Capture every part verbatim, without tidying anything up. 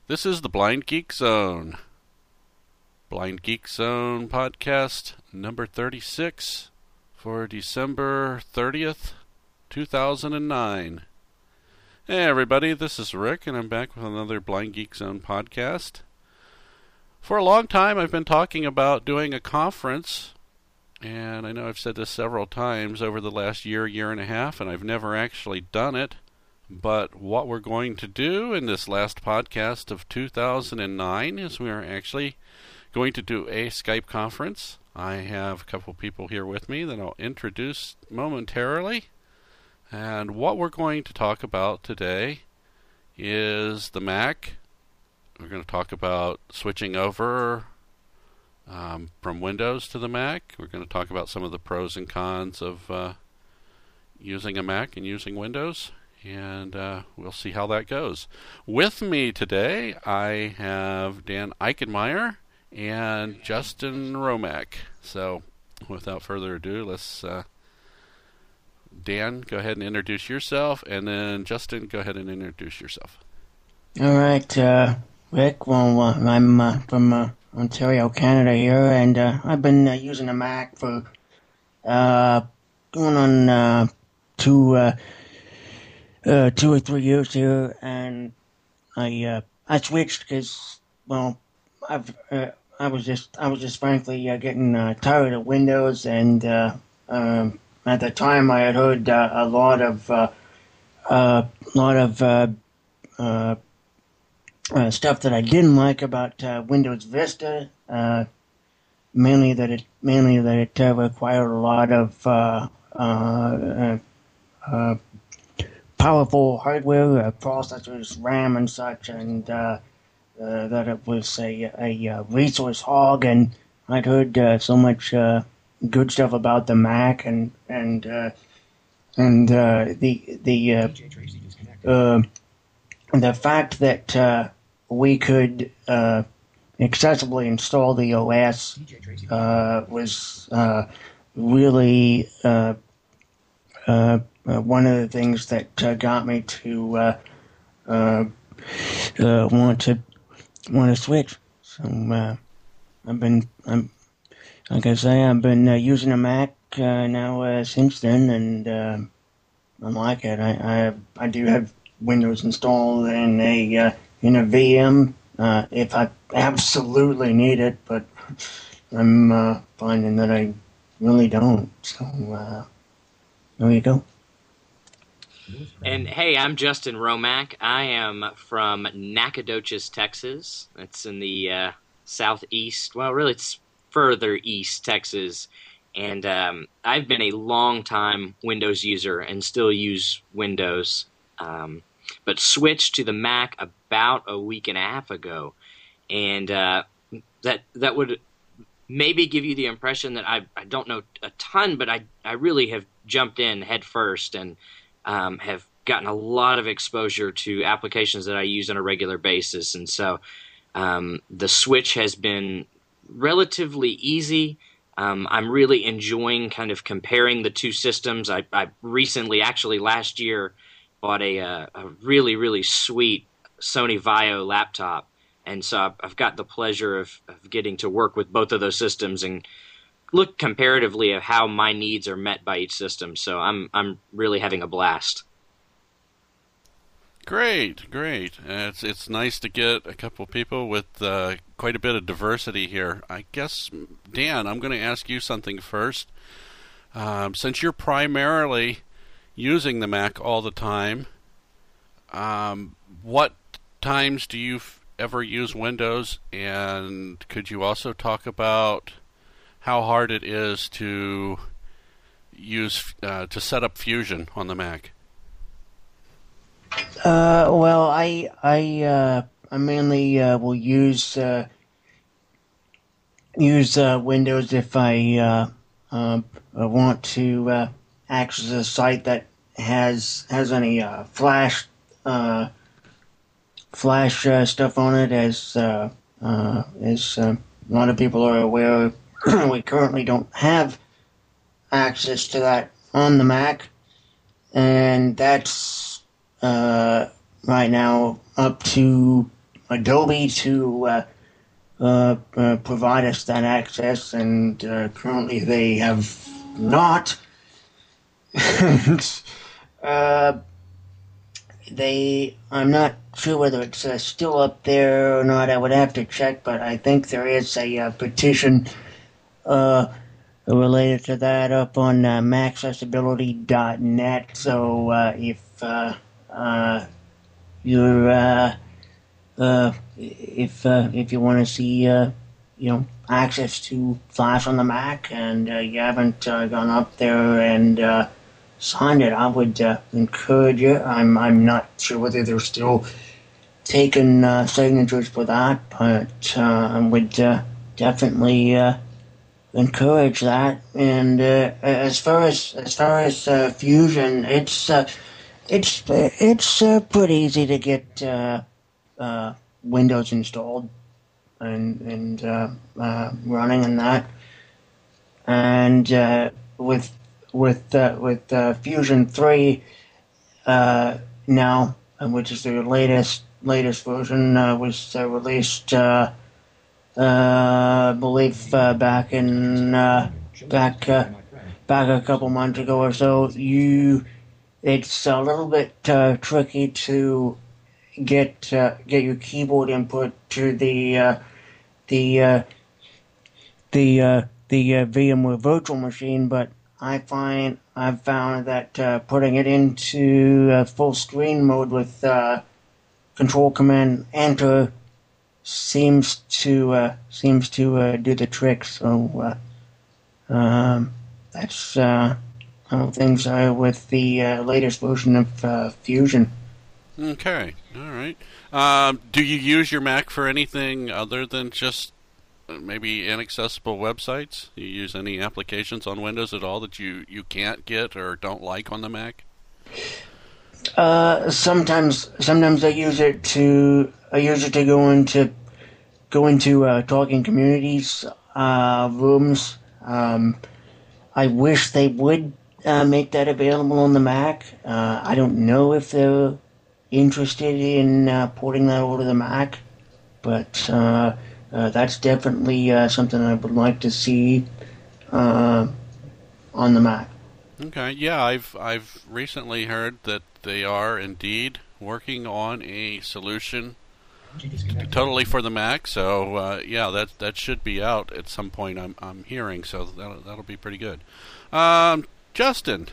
This is the Blind Geek Zone. Blind Geek Zone podcast number thirty-six for December thirtieth, two thousand nine. Hey everybody, this is Rick and I'm back with another Blind Geek Zone podcast. For a long time I've been talking about doing a conference, and I know I've said this several times over the last year, year and a half, and I've never actually done it. But what we're going to do in this last podcast of two thousand nine is we are actually going to do a Skype conference. I have a couple people here with me that I'll introduce momentarily. And what we're going to talk about today is the Mac. We're going to talk about switching over um, from Windows to the Mac. We're going to talk about some of the pros and cons of uh, using a Mac and using Windows. And uh, we'll see how that goes. With me today, I have Dan Eichenmeyer and Justin Romack. So, without further ado, let's... Uh, Dan, go ahead and introduce yourself, and then Justin, go ahead and introduce yourself. All right, uh, Rick. Well, uh, I'm uh, from uh, Ontario, Canada here, and uh, I've been uh, using a Mac for uh, going on uh, two, uh, uh, two or three years here, and I uh, I switched because well, I've uh, I was just I was just frankly uh, getting uh, tired of Windows, and uh, um. At the time, I had heard uh, a lot of uh, uh, lot of uh, uh, uh, stuff that I didn't like about uh, Windows Vista. Uh, mainly that it mainly that it uh, required a lot of uh, uh, uh, powerful hardware, uh, processors, RAM, and such, and uh, uh, that it was a, a resource hog. And I'd heard uh, so much. Uh, good stuff about the Mac and and uh, and uh, the the uh, uh, the fact that uh, we could uh, accessibly install the O S uh, was uh, really uh, uh, uh, one of the things that uh, got me to uh, uh, uh, want to want to switch. So uh, I've been I'm. Like I say, I've been uh, using a Mac uh, now uh, since then, and uh, I like it. I, I I do have Windows installed in a uh, in a V M uh, if I absolutely need it, but I'm uh, finding that I really don't. So uh, there you go. And hey, I'm Justin Romack. I am from Nacogdoches, Texas. It's in the uh, southeast. Well, really, it's further east Texas, and um, I've been a long time Windows user and still use Windows, um, but switched to the Mac about a week and a half ago, and uh, that that would maybe give you the impression that I, I don't know a ton, but I, I really have jumped in head first and um, have gotten a lot of exposure to applications that I use on a regular basis, and so um, the switch has been relatively easy. Um, I'm really enjoying kind of comparing the two systems. I, I recently, actually last year, bought a, uh, a really, really sweet Sony Vaio laptop. And so I've, I've got the pleasure of, of getting to work with both of those systems and look comparatively at how my needs are met by each system. So I'm I'm really having a blast. Great, great. Uh, it's it's nice to get a couple people with uh, quite a bit of diversity here. I guess, Dan, I'm going to ask you something first. Um, since you're primarily using the Mac all the time, um, what times do you f- ever use Windows? And could you also talk about how hard it is to use uh, to set up Fusion on the Mac? Uh, well, I I uh, I mainly uh, will use uh, use uh, Windows if I uh, uh, want to uh, access a site that has has any uh, Flash uh, Flash uh, stuff on it. As uh, uh, as uh, a lot of people are aware, we currently don't have access to that on the Mac, and that's uh, right now up to Adobe to uh, uh, uh, provide us that access, and uh, currently they have not. uh, they, I'm not sure whether it's uh, still up there or not. I would have to check, but I think there is a uh, petition uh, related to that up on uh, Maxaccessibility dot net. So uh, if uh, uh, you're uh, uh, if uh, if you want to see uh, you know access to Flash on the Mac and uh, you haven't uh, gone up there and uh, signed it, I would uh, encourage you. I'm I'm not sure whether they're still taking uh, signatures for that, but uh, I would uh, definitely uh, encourage that. And uh, as far as as far as uh, Fusion, it's uh, it's it's uh, pretty easy to get uh, uh, Windows installed and and uh, uh, running in that, and uh, with with uh, with uh, Fusion three uh, now, which is the latest latest version, uh, was uh, released, uh, uh, I believe, uh, back in uh, back uh, back a couple months ago or so. You, it's a little bit uh, tricky to get uh, get your keyboard input to the uh, the uh, the uh, the uh, VMware Virtual Machine, but I find I've found that uh, putting it into uh, full screen mode with uh, Control Command Enter seems to uh, seems to uh, do the trick. So uh, um, that's uh, how things are with the uh, latest version of uh, Fusion. Okay, all right. Um, do you use your Mac for anything other than just maybe inaccessible websites? Do you use any applications on Windows at all that you, you can't get or don't like on the Mac? Uh, sometimes, sometimes I use it to I use it to go into go into uh, talking communities uh, rooms. Um, I wish they would uh, make that available on the Mac. Uh, I don't know if they're interested in uh, porting that over to the Mac, but uh, uh, that's definitely uh, something I would like to see uh, on the Mac. Okay, yeah, I've I've recently heard that they are indeed working on a solution totally for the Mac. So uh, yeah, that that should be out at some point. I'm I'm hearing, so that'll that'll be pretty good. Um, Justin,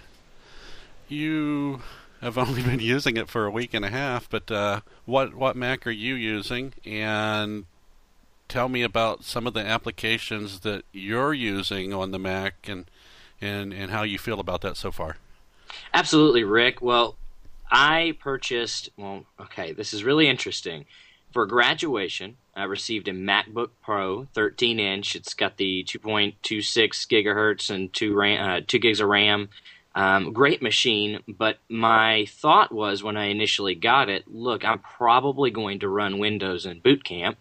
you have only been using it for a week and a half, but uh, what what Mac are you using? And tell me about some of the applications that you're using on the Mac and and and how you feel about that so far. Absolutely, Rick. Well, I purchased, well, okay, this is really interesting. For graduation, I received a MacBook Pro thirteen inch. It's got the two point two six gigahertz and two, RAM, uh, two gigs of RAM. Um, great machine, but my thought was when I initially got it, look, I'm probably going to run Windows in boot camp,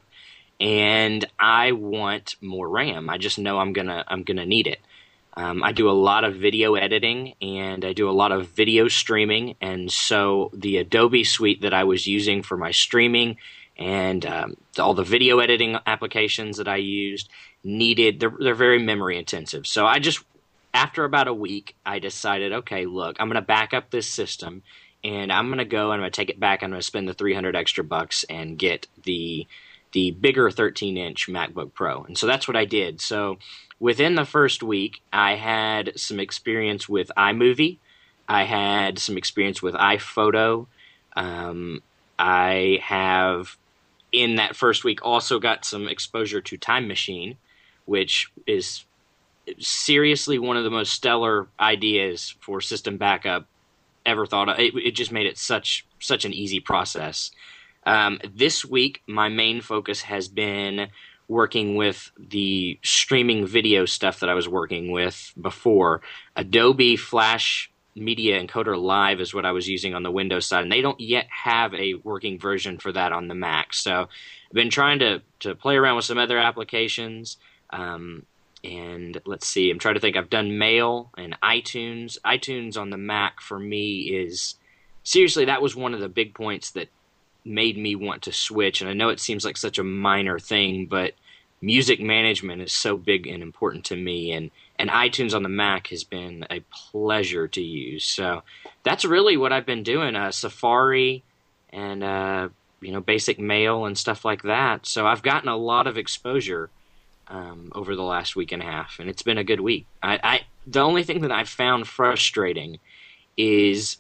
and I want more RAM. I just know I'm gonna I'm gonna need it. Um, I do a lot of video editing, and I do a lot of video streaming, and so the Adobe suite that I was using for my streaming and um, all the video editing applications that I used needed, they're, they're very memory intensive. So I just, after about a week, I decided, okay, look, I'm going to back up this system, and I'm going to go and I'm going to take it back, and I'm going to spend the three hundred extra bucks and get the the bigger thirteen inch MacBook Pro. And so that's what I did. So within the first week, I had some experience with iMovie. I had some experience with iPhoto. Um, I have, in that first week, also got some exposure to Time Machine, which is seriously one of the most stellar ideas for system backup ever thought of. It, it just made it such such an easy process. Um, this week, my main focus has been working with the streaming video stuff that I was working with before. Adobe Flash Media Encoder Live is what I was using on the Windows side, and they don't yet have a working version for that on the Mac. So I've been trying to, to play around with some other applications. Um, and let's see, I'm trying to think. I've done Mail and iTunes. iTunes on the Mac for me is, seriously, that was one of the big points that made me want to switch. And I know it seems like such a minor thing, but music management is so big and important to me, and, and iTunes on the Mac has been a pleasure to use. So that's really what I've been doing, uh, Safari and uh, you know, basic mail and stuff like that. So I've gotten a lot of exposure um, over the last week and a half, and it's been a good week. I, I the only thing that I've found frustrating is,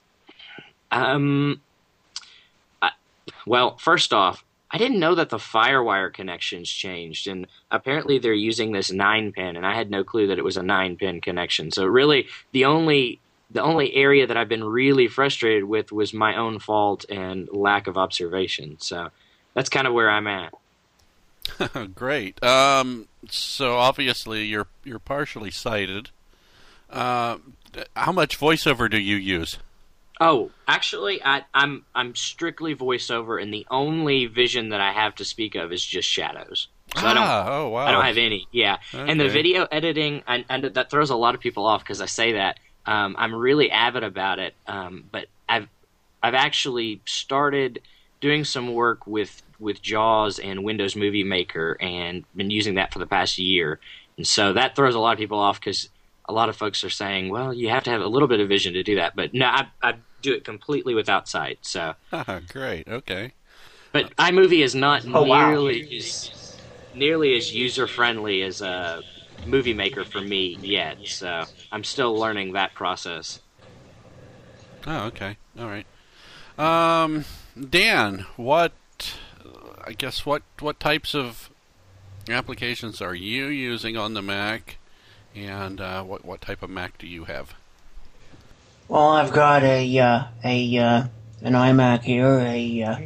um, I, well, first off, I didn't know that the FireWire connections changed, and apparently they're using this nine pin, and I had no clue that it was a nine pin connection. So really, the only the only area that I've been really frustrated with was my own fault and lack of observation. So that's kind of where I'm at. Great. Um, so obviously you're you're partially sighted. Uh, how much voiceover do you use? Oh, actually, I, I'm I'm strictly voiceover, and the only vision that I have to speak of is just shadows. So ah, I don't, oh wow! I don't have any. Yeah, okay. And the video editing, and, and that throws a lot of people off because I say that. Um, I'm really avid about it, um, but I've I've actually started doing some work with with JAWS and Windows Movie Maker, and been using that for the past year, and so that throws a lot of people off because a lot of folks are saying, well, you have to have a little bit of vision to do that. But no, I, I do it completely without sight. So great, okay. But iMovie is not Oh, wow. nearly as, nearly as user friendly as a Movie Maker for me yet. So I'm still learning that process. Oh, okay, all right. Um, Dan, what? I guess what what types of applications are you using on the Mac? And uh, what what type of Mac do you have? Well, I've got a uh, a uh, an iMac here. A uh,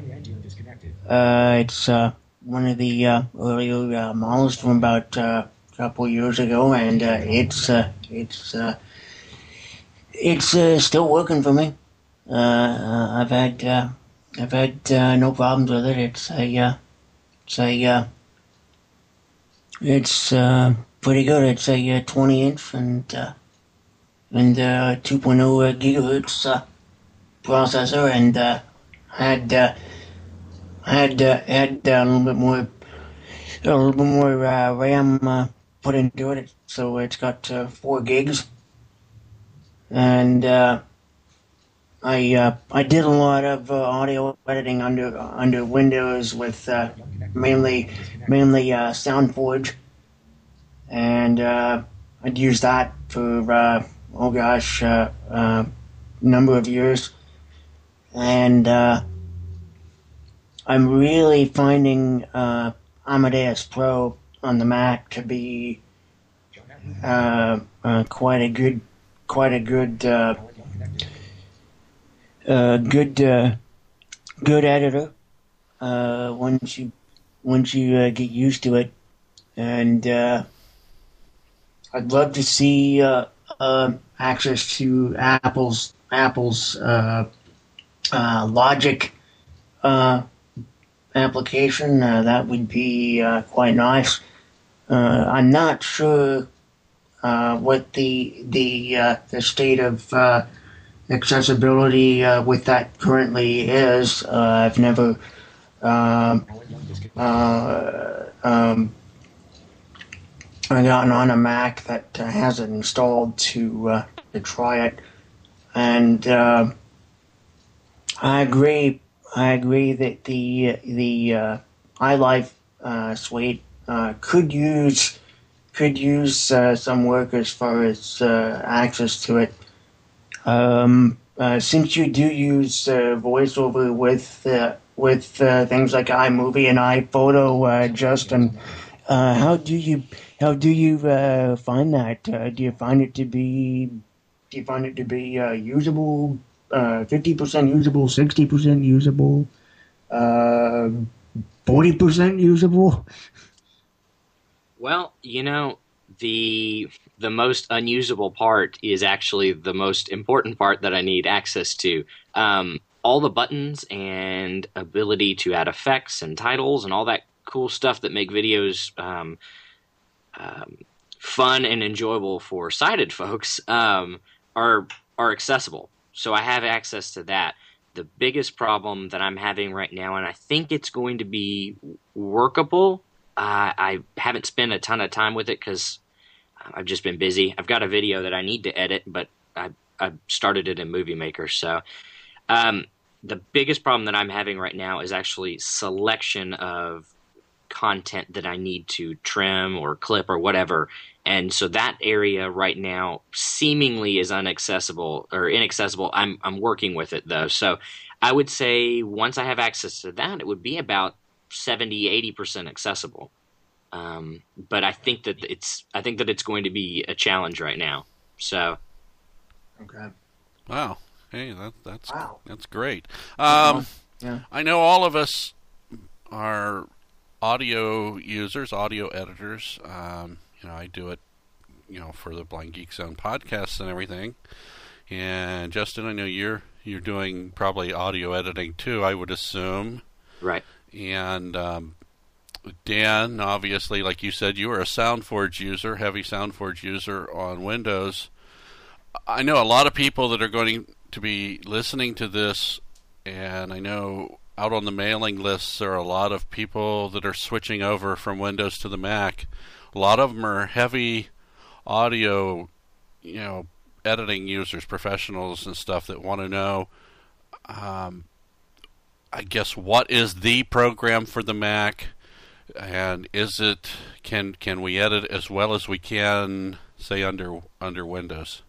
uh, it's uh, one of the uh, earlier uh, models from about uh, a couple of years ago, and uh, it's uh, it's uh, it's uh, still working for me. Uh, uh, I've had uh, I've had uh, no problems with it. It's a uh, it's a uh, it's uh, pretty good. It's a uh, twenty inch and uh, and uh, two point oh uh, gigahertz uh, processor, and uh, had uh, had uh, had uh, a little bit more a little bit more uh, RAM uh, put into it, so it's got uh, four gigs, and uh, I uh, I did a lot of uh, audio editing under under Windows with uh, mainly mainly uh, SoundForge, and uh, I'd used that for uh, oh gosh, uh, uh, number of years, and uh, I'm really finding uh, Amadeus Pro on the Mac to be uh, uh, quite a good quite a good. Uh, Uh, good, uh, good editor. Uh, once you, once you uh, get used to it, and uh, I'd love to see uh, uh, access to Apple's Apple's uh, uh, Logic uh, application. Uh, that would be uh, quite nice. Uh, I'm not sure uh, what the the uh, the state of uh, accessibility uh, with that currently is. Uh, I've never um, uh, um, gotten on a Mac that uh, has it installed to uh, to try it, and uh, I agree. I agree that the the uh, iLife uh, suite uh, could use could use uh, some work as far as uh, access to it. Um, uh, since you do use uh, VoiceOver with uh, with uh, things like iMovie and iPhoto, uh, Justin, uh, how do you how do you uh, find that? Uh, do you find it to be do you find it to be uh, usable? Fifty percent usable, sixty percent usable, forty uh, percent usable? Well, you know, the the most unusable part is actually the most important part that I need access to. Um, all the buttons and ability to add effects and titles and all that cool stuff that make videos um, um, fun and enjoyable for sighted folks um, are are accessible. So I have access to that. the biggest problem that I'm having right now, and I think it's going to be workable. Uh, I haven't spent a ton of time with it because I've just been busy. I've got a video that I need to edit, but I I started it in Movie Maker. So um, the biggest problem that I'm having right now is actually selection of content that I need to trim or clip or whatever. And so that area right now seemingly is inaccessible or inaccessible. I'm I'm working with it though. So I would say once I have access to that, it would be about seventy, eighty percent accessible. Um, but I think that it's I think that it's going to be a challenge right now. So Okay. Wow. Hey, that that's Wow. that's great. Um, Yeah. I know all of us are audio users, audio editors. Um, you know, I do it, you know, for the Blind Geek Zone podcasts and everything. And Justin, I know you're you're doing probably audio editing too, I would assume. right. And um, Dan, obviously, like you said, you are a SoundForge user, heavy SoundForge user on Windows. I know a lot of people that are going to be listening to this, and I know out on the mailing lists there are a lot of people that are switching over from Windows to the Mac. A lot of them are heavy audio, you know, editing users, professionals and stuff that want to know, um, I guess, what is the program for the Mac, and is it can can we edit as well as we can, say, under under Windows?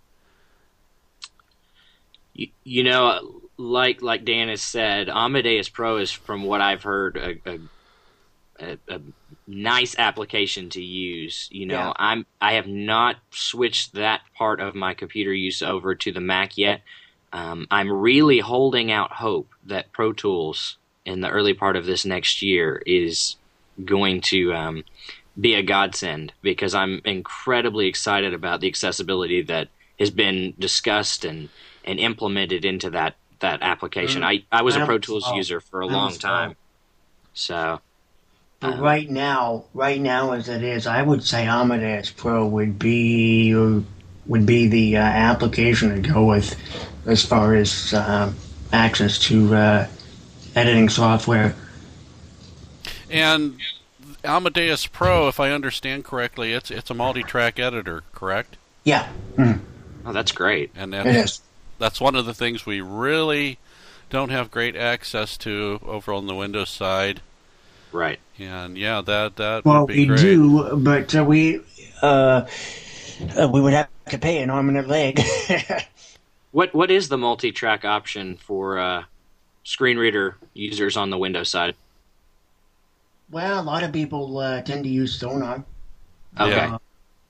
You, you know, like like Dan has said, Amadeus Pro is, from what I've heard, a, a, a, a nice application to use. You know, Yeah. I'm I have not switched that part of my computer use over to the Mac yet. Um, I'm really holding out hope that Pro Tools in the early part of this next year is going to um, be a godsend, because I'm incredibly excited about the accessibility that has been discussed and, and implemented into that, that application. Mm. I, I was a I'm Pro Tools slow. user for a I'm long slow. time. So, But um, right now, right now as it is, I would say Amadeus Pro would be would be the uh, application to go with as far as uh, access to uh, editing software. And Amadeus Pro, if I understand correctly, it's it's a multi-track editor, correct? Yeah, mm, oh, that's great. And it that's, is. that's one of the things we really don't have great access to over on the Windows side. Right. And yeah, that that Well, would be we great. do, but uh, we uh, uh, we would have to pay an arm and a leg. What What is the multi-track option for uh, screen reader users on the Windows side? Well, a lot of people uh, tend to use Sonar. Okay. Yeah.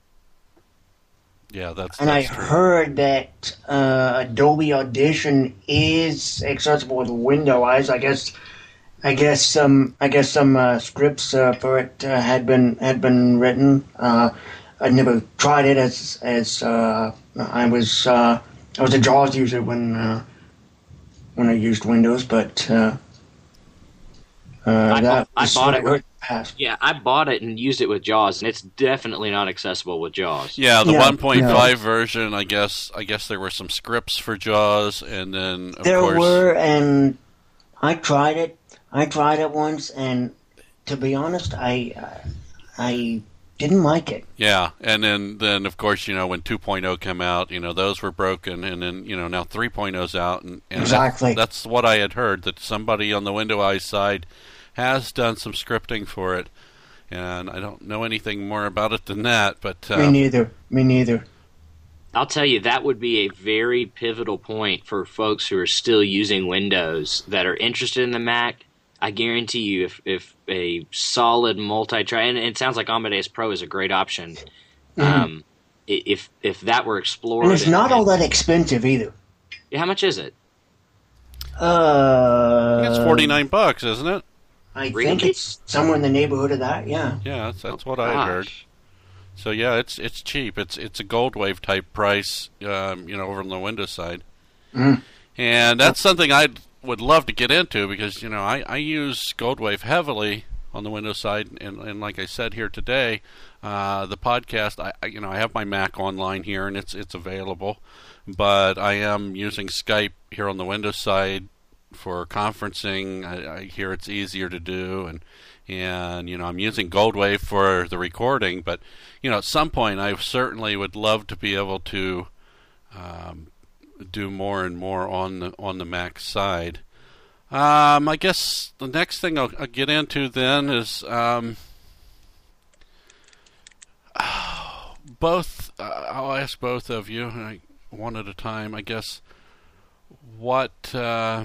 Yeah, that's, And I that's true. heard that uh, Adobe Audition is accessible with Windows. I guess, I guess some, I guess some uh, scripts uh, for it uh, had been had been written. Uh, I never tried it as as uh, I was uh, I was a JAWS user when uh, when I used Windows, but uh, uh, I that bought- I was bought what it I heard past. Yeah, I bought it and used it with JAWS, and it's definitely not accessible with JAWS. Yeah, the Yeah, one point five yeah. version, I guess I guess there were some scripts for JAWS, and then of There course were, and I tried it. I tried it once, and to be honest, I uh, I didn't like it. yeah, and then then of course, you know, when two point oh came out, you know, those were broken, and then, you know, now three point oh's out, and, and Exactly. that, that's what I had heard, that somebody on the Windows side has done some scripting for it, and I don't know anything more about it than that, but Me uh, neither. Me neither. I'll tell you, that would be a very pivotal point for folks who are still using Windows that are interested in the Mac. I guarantee you, if, if a solid multi-track, and it sounds like Amadeus Pro is a great option, um, i- if if that were explored. And it's and- not all that expensive either. Yeah, how much is it? Uh, it's forty-nine bucks, isn't it? I Really? think it's somewhere in the neighborhood of that. Yeah. Yeah, that's, that's Oh, what I had heard. gosh. So yeah, it's it's cheap. It's it's a Goldwave type price, um, you know, over on the Windows side. Mm. And that's something I would love to get into, because, you know, I, I use Goldwave heavily on the Windows side, and, and like I said here today, uh, the podcast, I, I you know I have my Mac online here, and it's it's available, but I am using Skype here on the Windows side for conferencing. I, I hear it's easier to do, and and you know I'm using Goldwave for the recording. But you know, at some point, I certainly would love to be able to um, do more and more on the on the Mac side. Um, I guess the next thing I'll, I'll get into then is um, both. Uh, I'll ask both of you, I, one at a time, I guess. What uh,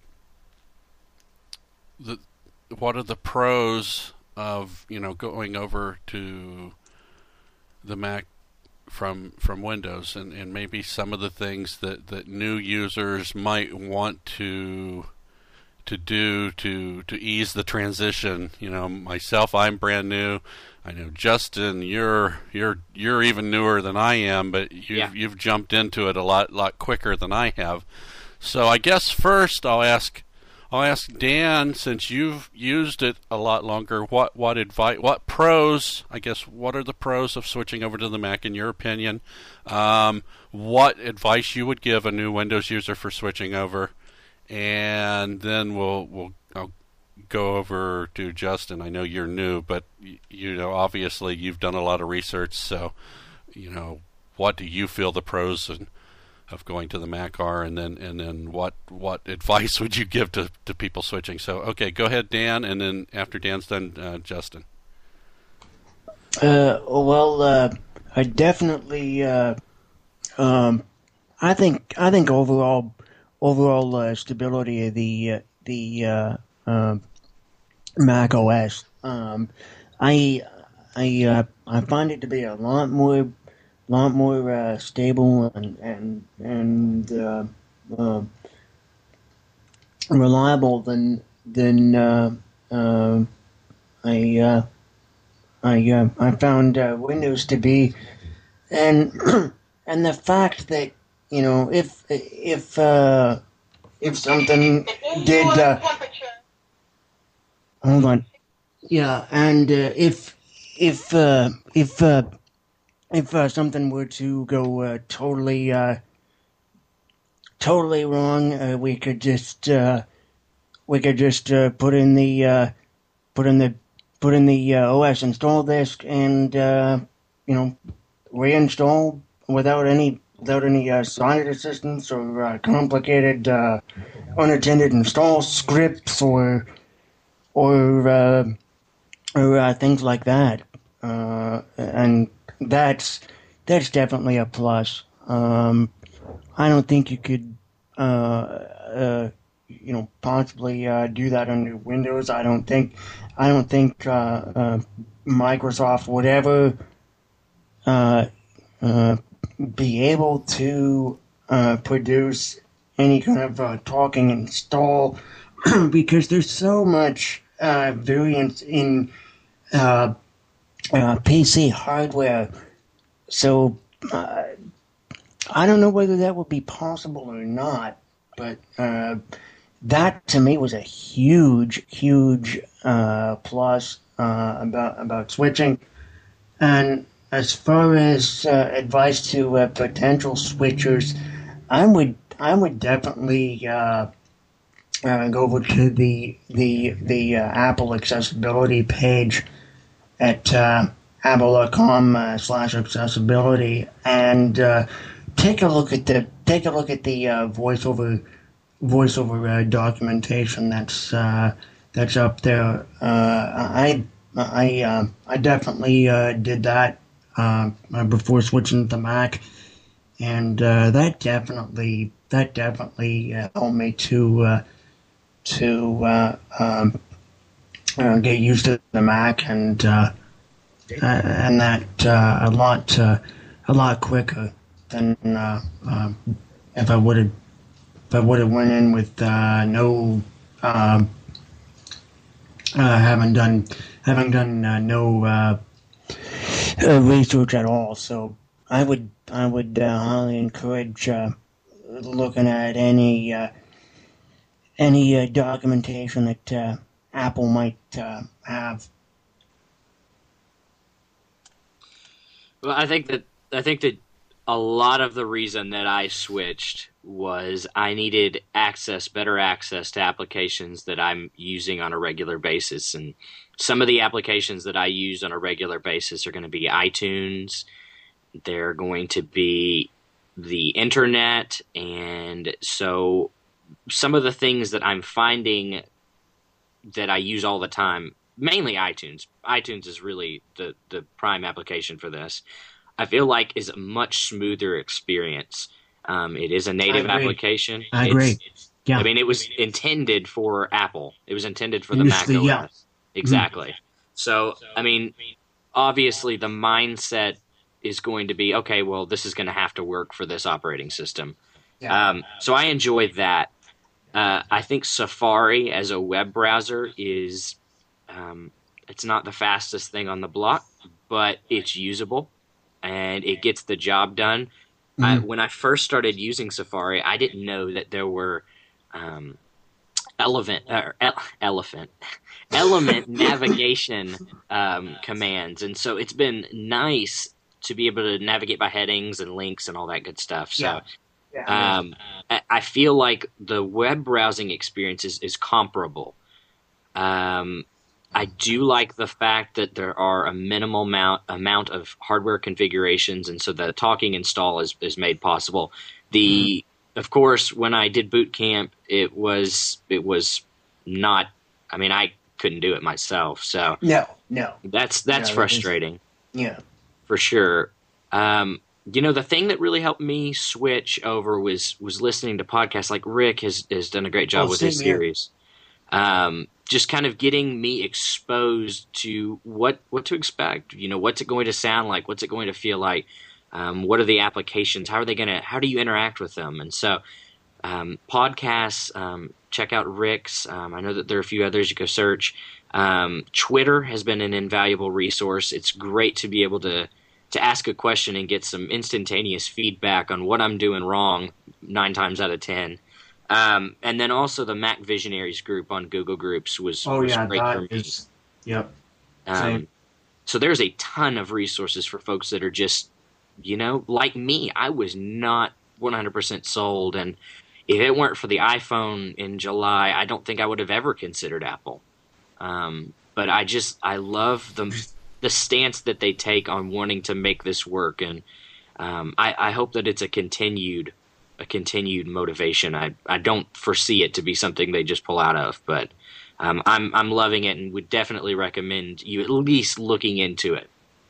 the what are the pros of you know going over to the Mac from from Windows, and, and maybe some of the things that, that new users might want to to do to to ease the transition. You know, myself, I'm brand new. I know Justin, you're you're you're even newer than I am, but you've Yeah. you've jumped into it a lot lot quicker than I have. So I guess first I'll ask I'll ask Dan, since you've used it a lot longer, what what advice, what pros, I guess, what are the pros of switching over to the Mac in your opinion? Um, what advice you would give a new Windows user for switching over? And then we'll we'll I'll go over to Justin. I know you're new, but y- you know obviously you've done a lot of research. So, you know, what do you feel the pros and, of going to the Mac are, and then and then what what advice would you give to, to people switching? So, okay, go ahead, Dan, and then after Dan's done, uh, Justin. Uh, well, uh, I definitely, uh, um, I think, I think overall, overall uh, stability of the uh, the uh, uh, Mac O S. Um, I I uh, I find it to be a lot more, lot more uh, stable and and and uh, uh, reliable than than uh, uh, I. Uh, I uh, I found uh, Windows to be, and and the fact that you know if if uh, if something did uh, hold on, yeah, and uh, if if uh, if uh, if uh, something were to go uh, totally uh, totally wrong, uh, we could just uh, we could just uh, put in the uh, put in the put in the uh, O S install disk and uh, you know reinstall without any without any uh, silent assistance or uh, complicated uh, unattended install scripts or or uh, or uh, things like that, uh, and that's that's definitely a plus. Um, I don't think you could uh, uh, you know possibly uh, do that under Windows. I don't think. I don't think uh, uh, Microsoft would ever uh, uh, be able to uh, produce any kind of uh, talking install because there's so much uh, variance in uh, uh, P C hardware. So uh, I don't know whether that would be possible or not, but uh, that to me was a huge, huge uh, plus uh, about about switching. And as far as uh, advice to uh, potential switchers, I would I would definitely uh, uh, go over to the the the uh, Apple accessibility page at uh, apple dot com uh, slash accessibility and uh, take a look at the take a look at the uh, voiceover. voiceover uh, documentation that's uh, that's up there. Uh, I I uh, I definitely uh, did that uh, before switching to Mac, and uh, that definitely that definitely uh, helped me to uh, to uh, um, uh, get used to the Mac and uh, and that uh, a lot uh, a lot quicker than uh, uh, if I would have. If I would have went in with uh, no, uh, uh, haven't done, haven't done uh, no uh, uh, research at all. So I would, I would uh, highly encourage uh, looking at any, uh, any uh, documentation that uh, Apple might uh, have. Well, I think that I think that a lot of the reason that I switched was I needed access, better access to applications that I'm using on a regular basis. And some of the applications that I use on a regular basis are going to be iTunes. They're going to be the internet. And so some of the things that I'm finding that I use all the time, mainly iTunes. iTunes is really the, the prime application for this. I feel like is a much smoother experience. Um, it is a native I application. I agree. It's, it's, Yeah. I mean, it was intended for Apple. It was intended for the Initially, Mac O S. yeah. Exactly. So, I mean, obviously the mindset is going to be, okay, well, this is going to have to work for this operating system. Yeah. Um, so I enjoy that. Uh, I think Safari as a web browser is, um, it's not the fastest thing on the block, but it's usable. And it gets the job done. Mm-hmm. I, when I first started using Safari, I didn't know that there were um, elephant, or ele- elephant, element navigation um, commands, and so it's been nice to be able to navigate by headings and links and all that good stuff. So, Yeah. Yeah. um, I, I feel like the web browsing experience is, is comparable. Um, I do like the fact that there are a minimal amount, amount of hardware configurations, and so the talking install is, is made possible. The, mm. of course, when I did boot camp, it was it was not. I mean, I couldn't do it myself, so No, no. that's that's No, frustrating. Yeah. For sure. Um, you know, the thing that really helped me switch over was was listening to podcasts. Like Rick has has done a great job Oh, with his same here. series. Um, just kind of getting me exposed to what, what to expect, you know, what's it going to sound like? What's it going to feel like? Um, what are the applications? How are they going to, how do you interact with them? And so, um, podcasts, um, check out Rick's. Um, I know that there are a few others you go search. Um, Twitter has been an invaluable resource. It's great to be able to, to ask a question and get some instantaneous feedback on what I'm doing wrong nine times out of ten. Um, and then also the Mac Visionaries group on Google Groups was, Oh was yeah, great for that me. is. Yep. Um, same. so there's a ton of resources for folks that are just, you know, like me. I was not one hundred percent sold, and if it weren't for the iPhone in July, I don't think I would have ever considered Apple. Um, but I just I love the the stance that they take on wanting to make this work, and um, I, I hope that it's a continued. a continued motivation. I, I don't foresee it to be something they just pull out of, but um, I'm I'm loving it and would definitely recommend you at least looking into it.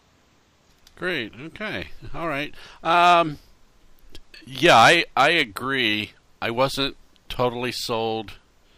Great. Okay. All right. Um, yeah, I I agree. I wasn't totally sold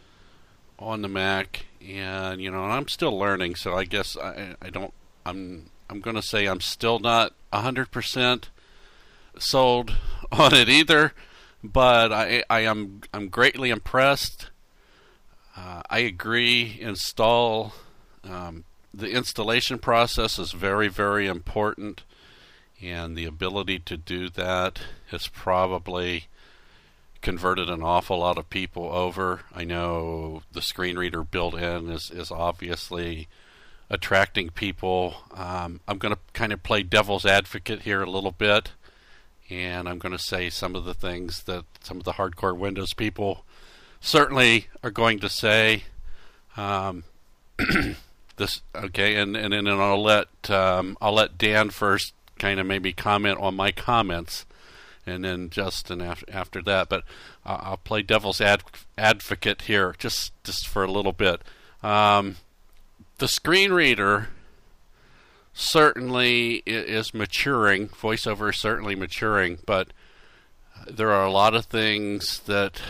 on the Mac, and you know, and I'm still learning. So I guess I I don't. I'm I'm going to say I'm still not a hundred percent sold on it either. But I, I am I'm greatly impressed. Uh, I agree. Install um, the installation process is very, very important, and the ability to do that has probably converted an awful lot of people over. I know the screen reader built-in is is obviously attracting people. Um, I'm going to kind of play devil's advocate here a little bit. And I'm going to say some of the things that some of the hardcore Windows people certainly are going to say. Um, this okay, and and then I'll let um, I'll let Dan first kind of maybe comment on my comments, and then Justin after after that. But uh, I'll play devil's ad- advocate here just just for a little bit. Um, the screen reader certainly is maturing. VoiceOver is certainly maturing, but there are a lot of things that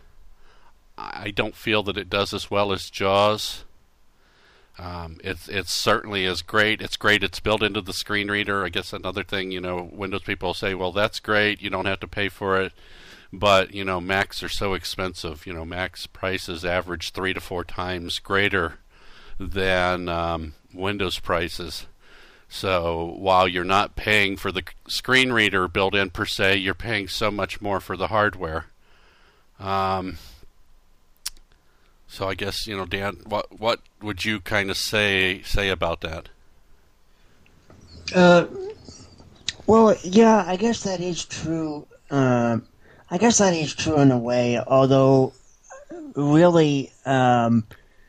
I don't feel that it does as well as JAWS. Um, it's it's certainly is great. It's great. It's built into the screen reader. I guess another thing, you know, Windows people say, well, that's great. You don't have to pay for it. But, you know, Macs are so expensive. You know, Macs prices average three to four times greater than um, Windows prices. So while you're not paying for the screen reader built in per se, you're paying so much more for the hardware. Um, so I guess, you know, Dan, what what would you kind of say say about that? Uh, Well, yeah, I guess that is true. Um, I guess that is true in a way, although really, um,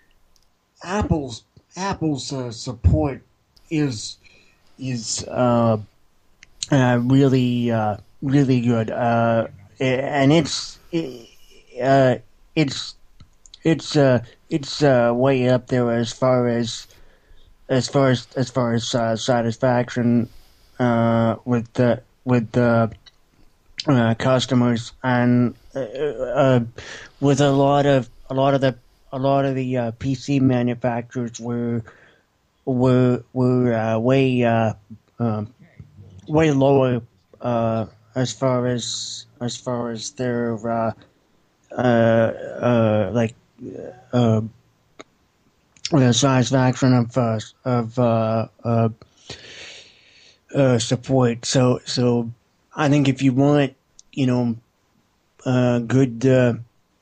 Apple's Apple's uh, support is is uh, uh, really uh, really good, uh, and it's uh, it's it's uh, it's uh, way up there as far as as far as as far as uh, satisfaction uh, with the with the uh, customers, and uh, uh, with a lot of a lot of the a lot of the uh, P C manufacturers were were were uh, way uh, uh, way lower uh, as far as as far as their uh, uh, uh, like uh, the satisfaction of uh, of uh, uh, uh, support. So so I think if you want, you know, uh, good uh,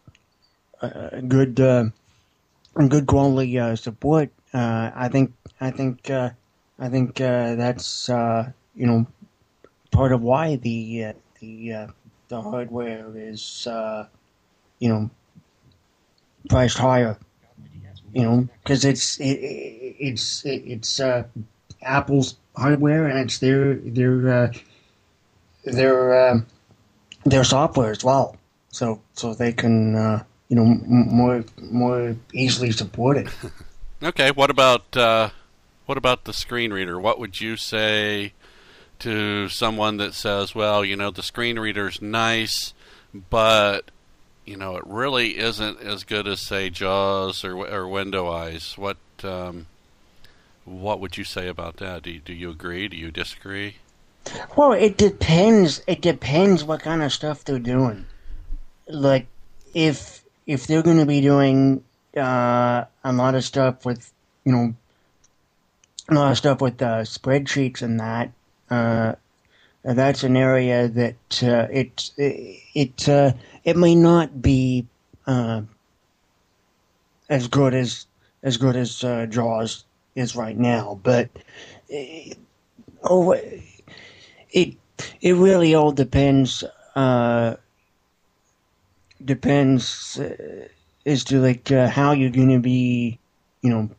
uh, good uh, good quality uh, support, uh, I think I think uh, I think uh, that's uh, you know, part of why the uh, the uh, the hardware is uh, you know, priced higher. You know, because it's it, it's it's uh, Apple's hardware, and it's their their uh, their uh, their software as well. So so they can uh, you know m- more more easily support it. Okay, what about uh, what about the screen reader? What would you say to someone that says, well, you know, the screen reader's nice, but you know, it really isn't as good as, say, JAWS or or Window Eyes. What um, what would you say about that? Do you, do you agree? Do you disagree? Well, it depends. It depends what kind of stuff they're doing. Like, if if they're going to be doing uh, a lot of stuff with, you know, a lot of stuff with uh, spreadsheets and that, uh, that's an area that uh, it it it, uh, it may not be uh, as good as as good as uh, JAWS is right now, but it, oh, it it really all depends uh, depends uh, as to like uh, how you're going to be, you know,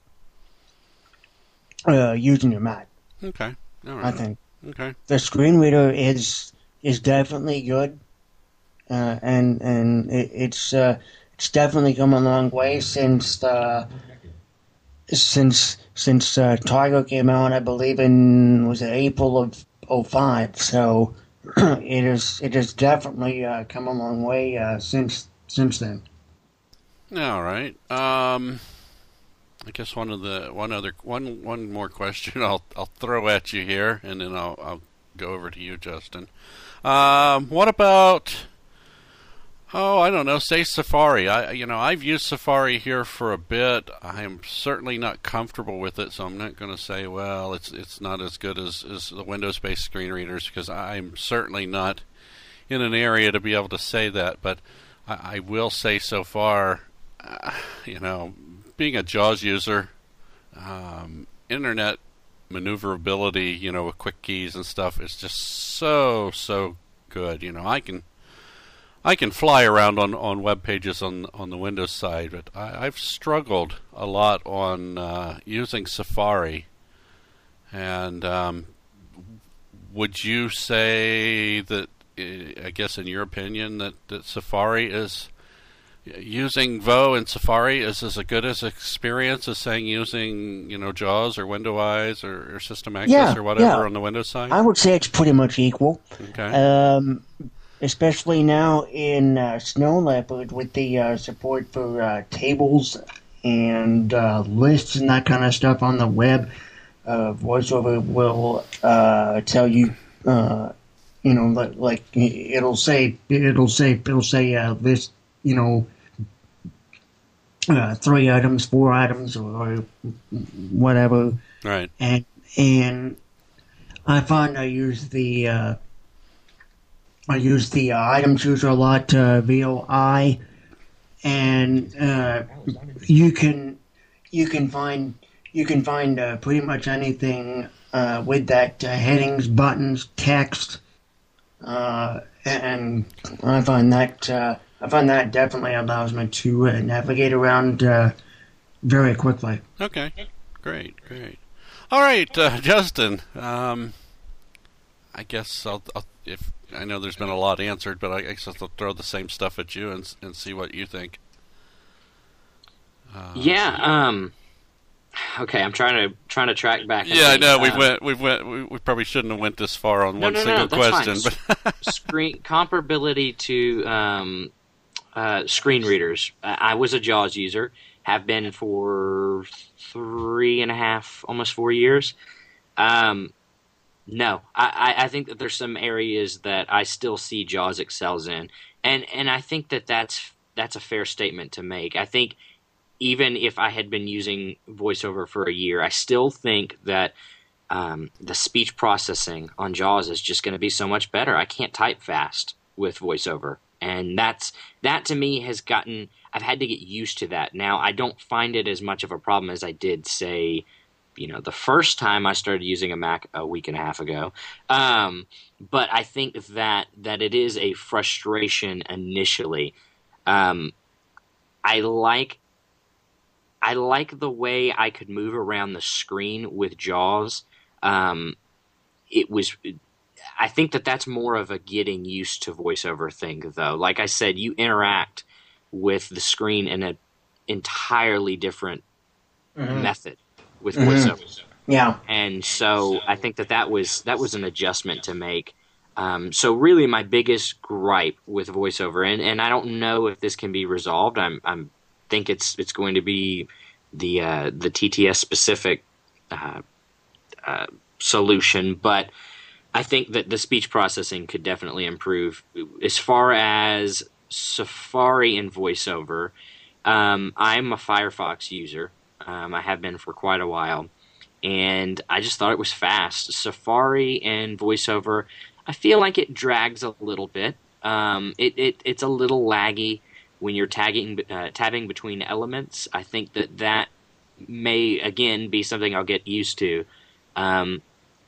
uh, using your Mac. Okay, all right. I think. Okay. The screen reader is is definitely good, uh, and and it, it's uh, it's definitely come a long way since uh, since since uh, Tiger came out. I believe in was it April of oh five. So it is it has definitely uh, come a long way uh, since since then. All right. Um, I guess one of the one other one one more question I'll I'll throw at you here, and then I'll I'll go over to you, Justin. Um, what about? Oh, I don't know. Say Safari. I you know I've used Safari here for a bit. I'm certainly not comfortable with it, so I'm not going to say well it's it's not as good as, as the Windows-based screen readers, because I'm certainly not in an area to be able to say that. But I, I will say so far, uh, you know. Being a JAWS user, um, internet maneuverability, you know, with quick keys and stuff is just so so good. You know, I can I can fly around on, on web pages on on the Windows side, but I, I've struggled a lot on uh, using Safari. And um, would you say that, I guess in your opinion, that, that Safari is using V O and Safari is as a good as experience as saying using, you know, JAWS or Window Eyes or, or System Access Yeah, or whatever yeah. on the Windows side? I would say it's pretty much equal. Okay. Um, especially now in uh, Snow Leopard with the uh, support for uh, tables and uh, lists and that kind of stuff on the web. Uh, VoiceOver will uh, tell you, uh, you know, like, like it'll say, it'll say, it'll say uh, list, you know, uh, three items, four items, or whatever. Right. And and I find I use the uh, I use the uh, item chooser a lot, uh, V O I, and uh, you can you can find you can find uh, pretty much anything uh, with that uh, headings, buttons, text, uh, and I find that uh, I find that definitely allows me to uh, navigate around uh, very quickly. Okay, great, great. All right, uh, Justin. Um, I guess I'll, I'll if I know there's been a lot answered, but I guess I'll throw the same stuff at you and and see what you think. Uh, yeah. Um. Okay, I'm trying to trying to track back. Yeah, I know. Uh, we went. We went. We, we probably shouldn't have went this far on no, one no, single no, that's question. Fine. But screen comparability to um, uh, screen readers. I was a JAWS user. Have been for three and a half, almost four years. Um, no, I, I think that there's some areas that I still see JAWS excels in, and and I think that that's that's a fair statement to make. I think. Even if I had been using VoiceOver for a year, I still think that um, the speech processing on JAWS is just going to be so much better. I can't type fast with VoiceOver, and that's that to me has gotten. I've had to get used to that. Now I don't find it as much of a problem as I did, say, you know, the first time I started using a Mac a week and a half ago. Um, but I think that that it is a frustration initially. Um, I like. I like the way I could move around the screen with JAWS. Um, it was, I think that that's more of a getting used to VoiceOver thing, though. Like I said, you interact with the screen in an entirely different mm-hmm. method with mm-hmm. VoiceOver. Yeah, and so I think that that was that was an adjustment to make. Um, so really, my biggest gripe with VoiceOver, and, and I don't know if this can be resolved. I'm I'm. think it's it's going to be the uh, the T T S specific uh, uh, solution, but I think that the speech processing could definitely improve. As far as Safari and VoiceOver, um, I'm a Firefox user. Um, I have been for quite a while, and I just thought it was fast. Safari and VoiceOver, I feel like it drags a little bit. Um, it, it it's a little laggy. When you're tagging, uh, tabbing between elements, I think that that may, again, be something I'll get used to. Um,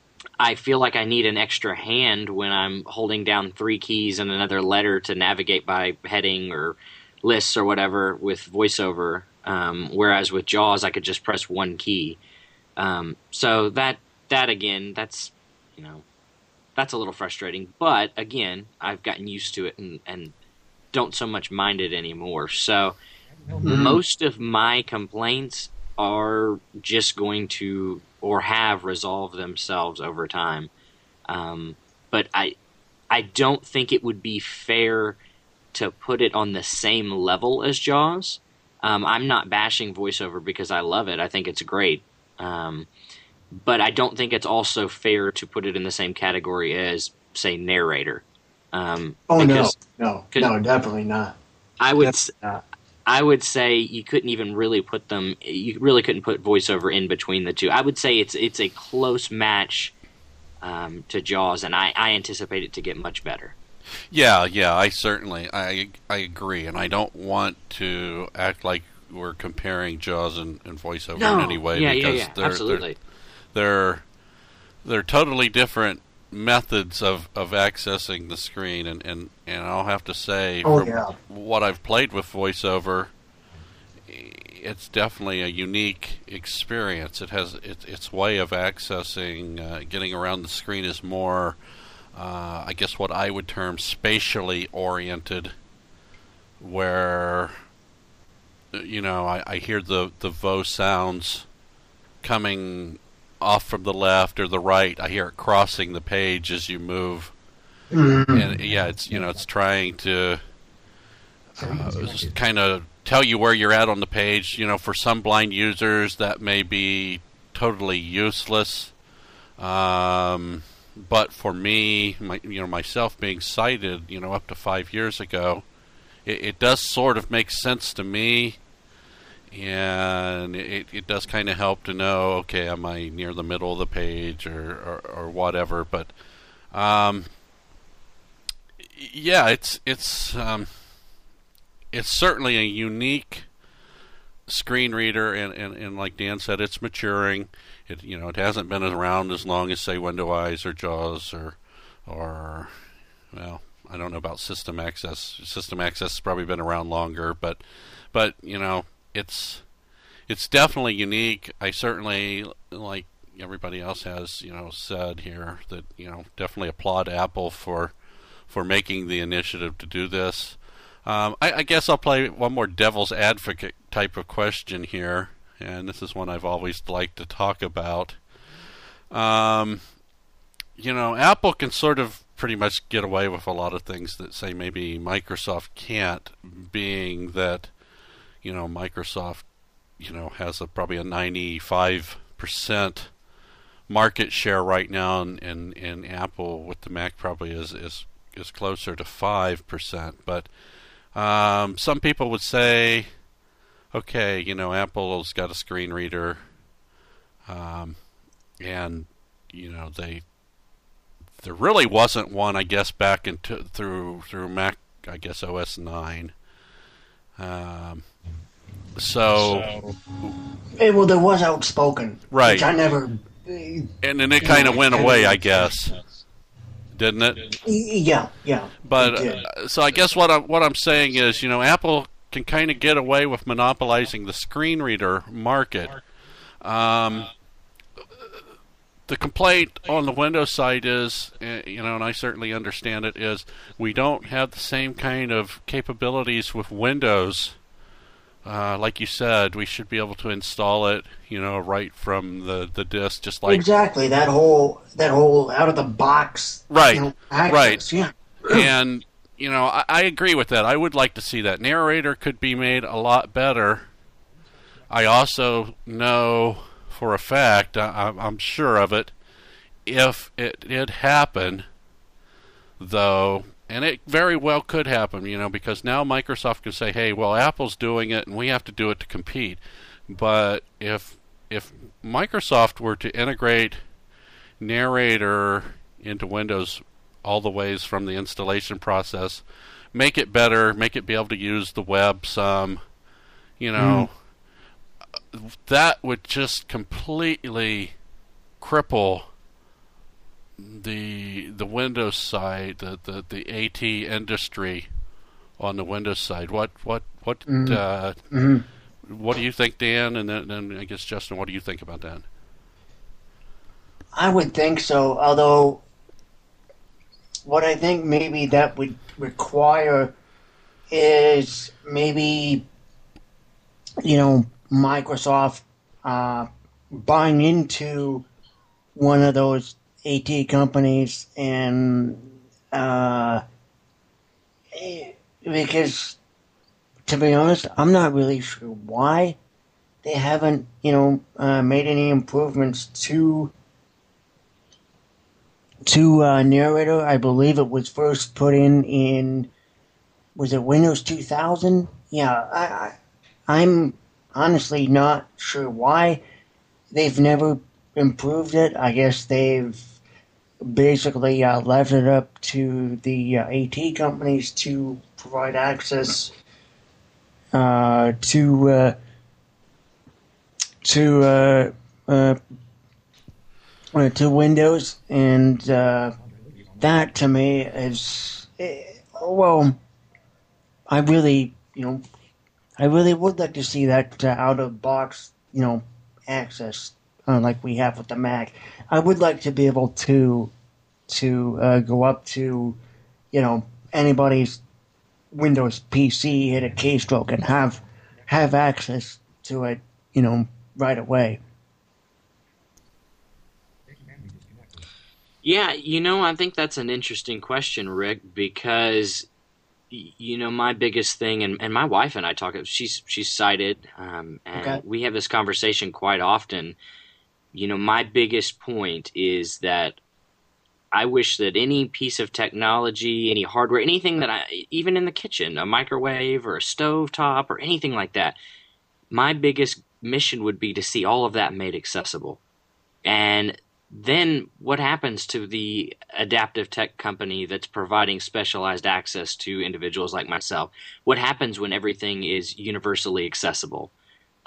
I feel like I need an extra hand when I'm holding down three keys and another letter to navigate by heading or lists or whatever with VoiceOver, um, whereas with JAWS, I could just press one key. Um, so that, that again, that's, you know, that's a little frustrating. But, again, I've gotten used to it and, and don't so much mind it anymore. So mm-hmm. most of my complaints are just going to or have resolved themselves over time. Um, but I I don't think it would be fair to put it on the same level as JAWS. Um, I'm not bashing VoiceOver because I love it. I think it's great. Um, but I don't think it's also fair to put it in the same category as, say, Narrator. Um, oh because, no, no, no, definitely not. I would, not. I would say you couldn't even really put them. You really couldn't put VoiceOver in between the two. I would say it's it's a close match um, to JAWS, and I, I anticipate it to get much better. Yeah, yeah, I certainly I I agree, and I don't want to act like we're comparing JAWS and, and VoiceOver no. in any way yeah, because yeah, yeah. they're, absolutely they're, they're they're totally different methods of, of accessing the screen, and, and, and I'll have to say oh, from yeah. what I've played with VoiceOver, it's definitely a unique experience. It has it, its way of accessing, uh, getting around the screen is more, uh, I guess what I would term spatially oriented, where, you know, I, I hear the, the vo sounds coming off from the left or the right. I hear it crossing the page as you move, mm-hmm. and yeah, it's you know it's trying to uh, just kind of tell you where you're at on the page. You know, for some blind users that may be totally useless, um, but for me, my, you know, myself being sighted, you know, up to five years ago, it, it does sort of make sense to me. And it, it does kind of help to know, okay, am I near the middle of the page or, or, or whatever. But um, yeah, it's it's um, it's certainly a unique screen reader, and, and, and like Dan said, it's maturing. It you know it hasn't been around as long as, say, Windows or JAWS or or well, I don't know about System Access. System Access has probably been around longer, but but you know it's it's definitely unique. I certainly, like everybody else has you know said here, that you know definitely applaud Apple for for making the initiative to do this. Um, I, I guess I'll play one more devil's advocate type of question here, and this is one I've always liked to talk about. Um, you know, Apple can sort of pretty much get away with a lot of things that, say, maybe Microsoft can't, being that, you know, Microsoft, you know, has a, probably a ninety-five percent market share right now, and, and, and Apple with the Mac probably is, is, is closer to five percent. But um, some people would say, okay, you know, Apple's got a screen reader, um, and, you know, they there really wasn't one, I guess, back into through through Mac, I guess, O S nine. Um, so, Eh, well, there was Outspoken, right, which I never. and then it kind of went away, I guess, didn't it? Yeah, yeah. But it did. uh, so I guess what I'm what I'm saying is, you know, Apple can kind of get away with monopolizing the screen reader market. Um, the complaint on the Windows side is, uh, you know, and I certainly understand it, is we don't have the same kind of capabilities with Windows. Uh, like you said, we should be able to install it, you know, right from the, the disk, just like exactly that whole that whole out of the box, right, you know, right, access, yeah. And you know, I, I agree with that. I would like to see that narrator could be made a lot better. I also know for a fact, I, I'm sure of it, if it did happen, though, and it very well could happen, you know, because now Microsoft can say, hey, well, Apple's doing it and we have to do it to compete. But if if Microsoft were to integrate narrator into Windows all the ways from the installation process, make it better, make it be able to use the web some, you know, mm. that would just completely cripple the the Windows side, the, the, the AT industry on the Windows side. What what what mm. uh, mm-hmm. what do you think, Dan? And then, then I guess Justin, what do you think about that? I would think so, although what I think maybe that would require is maybe, you know, Microsoft uh, buying into one of those AT companies, and uh, because, to be honest, I'm not really sure why they haven't, you know, uh, made any improvements to to uh, narrator. I believe it was first put in in was it Windows two thousand? Yeah, I, I I'm honestly not sure why they've never improved it. I guess they've basically uh, left it up to the uh, AT companies to provide access uh, to uh, to uh, uh, uh, to Windows, and uh, that to me is eh, well, I really you know I really would like to see that uh, out of box you know access. Uh, like we have with the Mac. I would like to be able to to uh, go up to, you know, anybody's Windows P C, hit a keystroke, and have have access to it, you know, right away. Yeah, you know, I think that's an interesting question, Rick, because you know, my biggest thing, and, and my wife and I talk, she's she's sighted, um, and okay. we have this conversation quite often. You know, my biggest point is that I wish that any piece of technology, any hardware, anything that I, even in the kitchen, a microwave or a stovetop or anything like that, my biggest mission would be to see all of that made accessible. And then what happens to the adaptive tech company that's providing specialized access to individuals like myself? What happens when everything is universally accessible?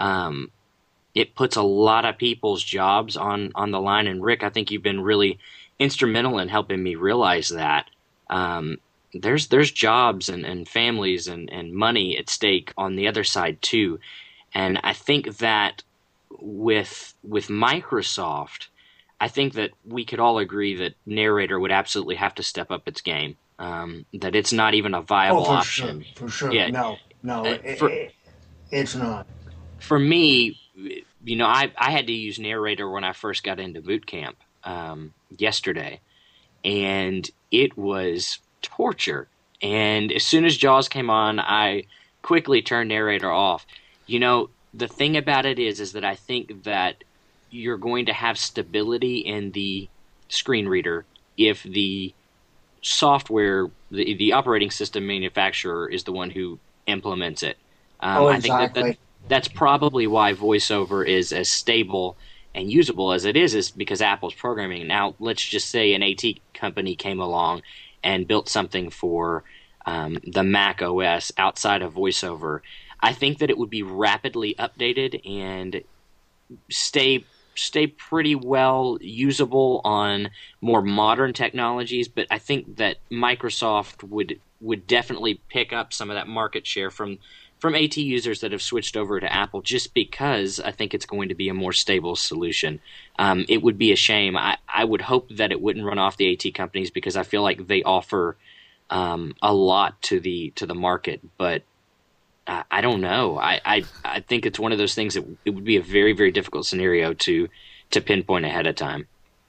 um, it puts a lot of people's jobs on, on the line. And Rick, I think you've been really instrumental in helping me realize that. Um, there's there's jobs and, and families and, and money at stake on the other side too. And I think that with with Microsoft, I think that we could all agree that Narrator would absolutely have to step up its game. Um, that it's not even a viable oh, for option. Sure, for sure. Yeah. No, no, Uh, it, for, it, it's not. For me, you know, I, I had to use Narrator when I first got into boot camp um, yesterday, and it was torture. And as soon as JAWS came on, I quickly turned Narrator off. You know, the thing about it is, is that I think that you're going to have stability in the screen reader if the software, the, the operating system manufacturer is the one who implements it. Um, oh, I think exactly. that, that that's probably why VoiceOver is as stable and usable as it is, is because Apple's programming. Now, let's just say an AT company came along and built something for um, the Mac O S outside of VoiceOver. I think that it would be rapidly updated and stay stay pretty well usable on more modern technologies, but I think that Microsoft would would definitely pick up some of that market share from from AT users that have switched over to Apple, just because I think it's going to be a more stable solution. Um, it would be a shame. I, I would hope that it wouldn't run off the AT companies, because I feel like they offer um, a lot to the to the market, but I, I don't know. I, I I think it's one of those things that it would be a very, very difficult scenario to to pinpoint ahead of time.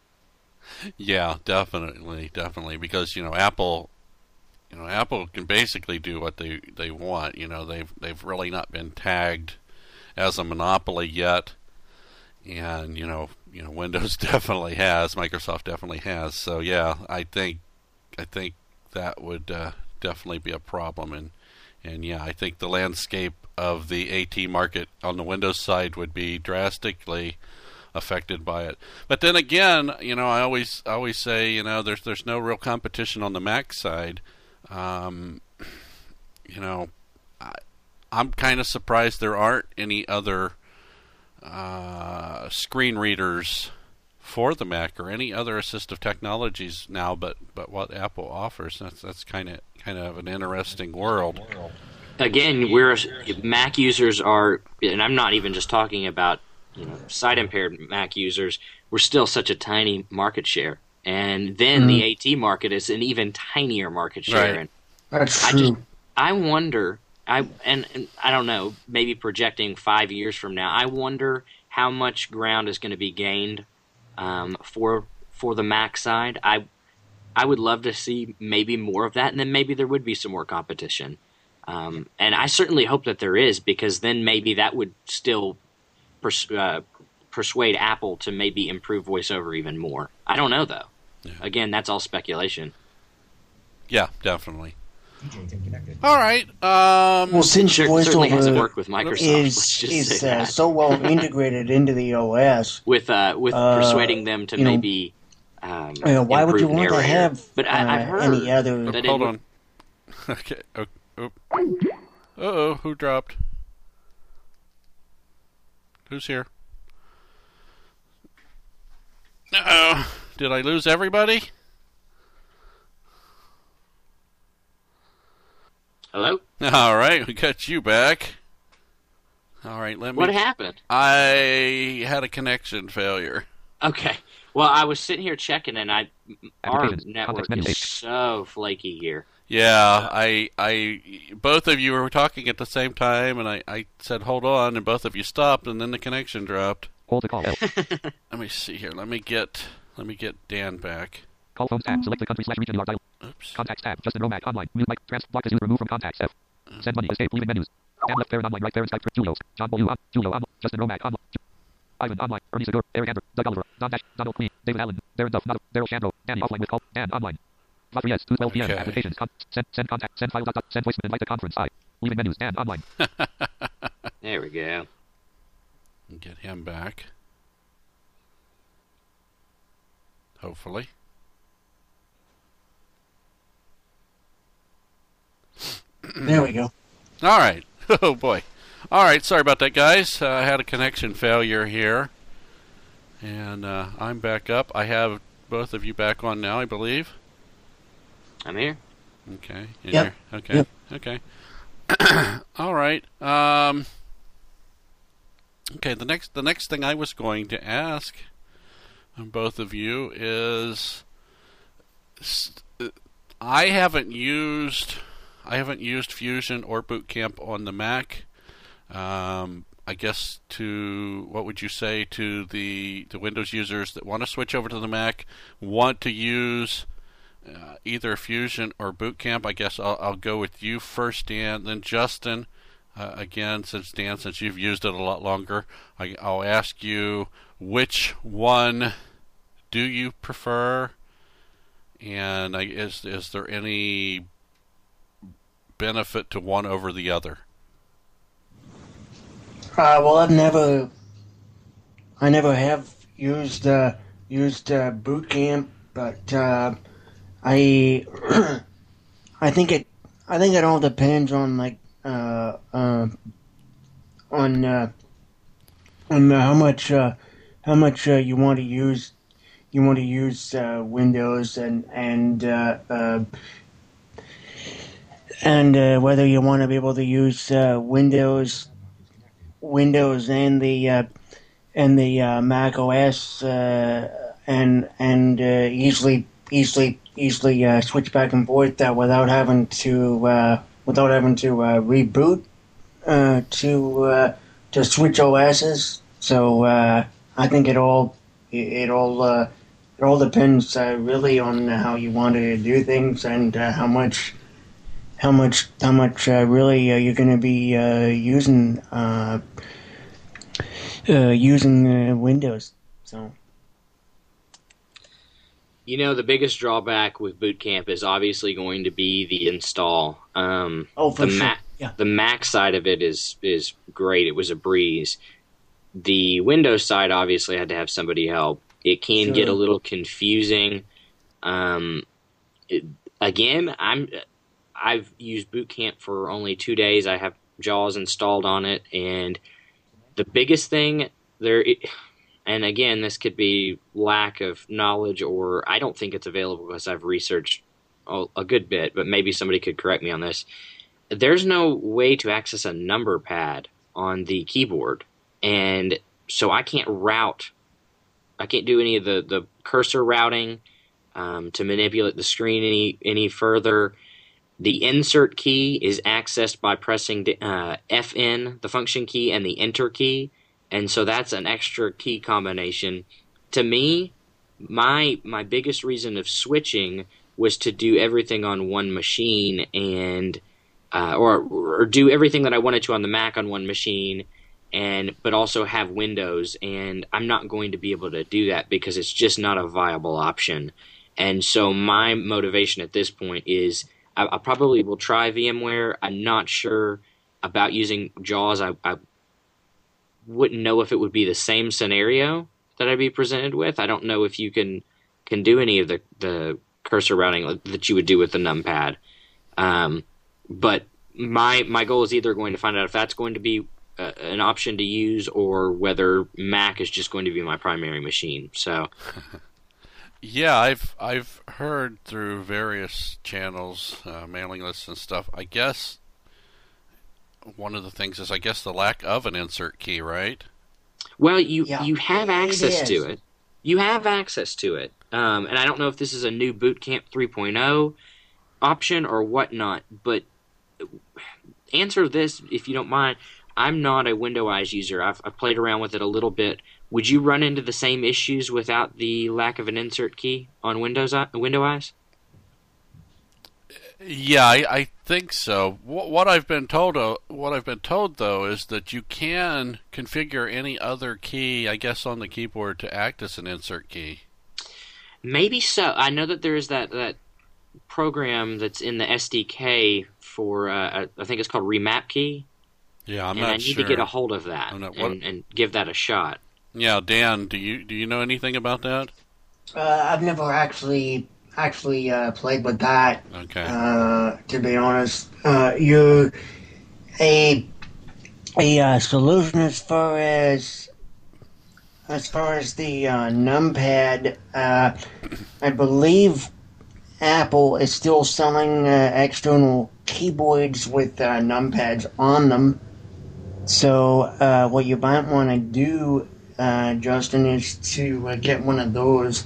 Yeah, definitely, definitely, because you know Apple, you know Apple can basically do what they, they want. You know they've they've really not been tagged as a monopoly yet, and you know you know Windows definitely has, Microsoft definitely has. So yeah, I think I think that would uh, definitely be a problem, and and yeah, I think the landscape of the AT market on the Windows side would be drastically affected by it. But then again, you know, I always I always say, you know, there's there's no real competition on the Mac side. Um, you know, I, I'm kind of surprised there aren't any other uh, screen readers for the Mac or any other assistive technologies now, but, but what Apple offers. That's that's kind of kind of an interesting world. Again, we're Mac users are, and I'm not even just talking about you know sight impaired Mac users. We're still such a tiny market share, and then mm-hmm. the AT market is an even tinier market share. Right. And That's I true. just I wonder. I and, and I don't know. Maybe projecting five years from now, I wonder how much ground is going to be gained um, for for the Mac side. I I would love to see maybe more of that, and then maybe there would be some more competition. Um, and I certainly hope that there is, because then maybe that would still pers- uh, persuade Apple to maybe improve VoiceOver even more. I don't know, though. Yeah. Again, that's all speculation. Yeah, definitely. All right. Um, well, since sure, certainly hasn't worked with Microsoft, is, let's just is say uh, that. so well integrated into the O S, with uh, with uh, persuading them to maybe. Know, um, uh, why would you want narrator. to have but I, uh, I've heard any other? That hold it on. Okay. Oh, oh. Uh-oh, who dropped? Who's here? Uh-oh. Did I lose everybody? Hello? All right, we got you back. All right, let me... What happened? I had a connection failure. Okay. Well, I was sitting here checking, and I our network is so flaky here. Yeah, I, I, both of you were talking at the same time, and I, I said, hold on, and both of you stopped, and then the connection dropped. Hold the call. Let me see here. Let me get, let me get Dan back. Call phones tab. Select the country slash region you are dial. Oops. Contacts tab. Justin Romack online. Mute mic. Trans. Block as user. Remove from contacts. F. Send money. Escape. Leaving menus. Tab left parent online. Right parent Skype. Julios. John Bolu on. Julio on. Justin Romack on. Ivan online. Ernie Segura. Eric Andrew. Doug Oliver. Don Dash. Donald Queen. David Allen. Darren Duff. Daryl Shandro. Danny offline with call. Dan online. Yes, two twelve p.m. Okay. Applications. Con- send, send contact. Send file. Dot, dot, send voicemail. Invite to conference. I. Leaving menus. Dan online. There we go. Get him back. Hopefully. There we go. All right. Oh boy. All right, sorry about that, guys. Uh, I had a connection failure here. And uh, I'm back up. I have both of you back on now, I believe. I'm here. Okay. In Yep. here? Okay. Yep. Okay. All right. Um, okay, the next the next thing I was going to ask both of you is I haven't used I haven't used Fusion or Boot Camp on the Mac. Um, I guess to what would you say to the the Windows users that want to switch over to the Mac, want to use uh, either Fusion or Boot Camp? I guess I'll, I'll go with you first, Dan, then Justin. Uh, again, since Dan, since you've used it a lot longer, I, I'll ask you which one do you prefer, and I, is is there any benefit to one over the other? Uh, well, I've never, I never have used uh, used uh, Boot Camp, but uh, I, I think it, I think it all depends on like, uh, uh, on uh, on how much uh, how much uh, you want to use, you want to use uh, Windows and and uh, uh, and uh, whether you want to be able to use uh, Windows. Windows and the uh, and the uh, Mac O S uh, and and uh, easily easily easily uh, switch back and forth uh, without having to uh, without having to uh, reboot uh, to uh, to switch O Ss. So uh, I think it all it all uh, it all depends uh, really on how you want to do things and uh, how much. How much? How much? Uh, really, uh, you're going to be uh, using uh, uh, using uh, Windows. So, you know, the biggest drawback with Boot Camp is obviously going to be the install. Um, oh, for the sure. Mac, Yeah. the Mac side of it is is great. It was a breeze. The Windows side obviously had to have somebody help. It can Sure. get a little confusing. Um, it, again, I'm. I've used Boot Camp for only two days. I have JAWS installed on it, and the biggest thing there, and again, this could be lack of knowledge, or I don't think it's available because I've researched a good bit, but maybe somebody could correct me on this. There's no way to access a number pad on the keyboard, and so I can't route. I can't do any of the, the cursor routing um, to manipulate the screen any any further. The insert key is accessed by pressing uh, F N, the function key, and the enter key, and so that's an extra key combination. To me, my my biggest reason of switching was to do everything on one machine, and uh, or or do everything that I wanted to on the Mac on one machine, and but also have Windows. And I'm not going to be able to do that because it's just not a viable option. And so my motivation at this point is. I, I probably will try VMware. I'm not sure about using JAWS. I, I wouldn't know if it would be the same scenario that I'd be presented with. I don't know if you can can do any of the, the cursor routing that you would do with the numpad. Um, but my my goal is either going to find out if that's going to be uh, an option to use or whether Mac is just going to be my primary machine. So. Yeah, I've I've heard through various channels, uh, mailing lists and stuff. I guess one of the things is I guess the lack of an insert key, right? Well, you Yeah, you have it access is. to it. You have access to it, um, and I don't know if this is a new Boot Camp three point oh option or whatnot. But answer this if you don't mind. I'm not a Windows user. I've, I've played around with it a little bit. Would you run into the same issues without the lack of an insert key on Windows Windows? Yeah, I, I think so. What, what I've been told, uh, what I've been told though, is that you can configure any other key, I guess, on the keyboard to act as an insert key. Maybe so. I know that there is that that program that's in the S D K for uh, I think it's called Remap Key. Yeah, I'm and not I need sure. to get a hold of that I'm not- what- and, and give that a shot. Yeah, Dan, do you do you know anything about that? Uh, I've never actually actually uh, played with that. Okay. Uh, to be honest, uh, you a a uh, solution as far as as far as the uh, numpad. Uh, I believe Apple is still selling uh, external keyboards with uh, numpads on them. So uh, what you might want to do, uh, Justin, is to uh, get one of those.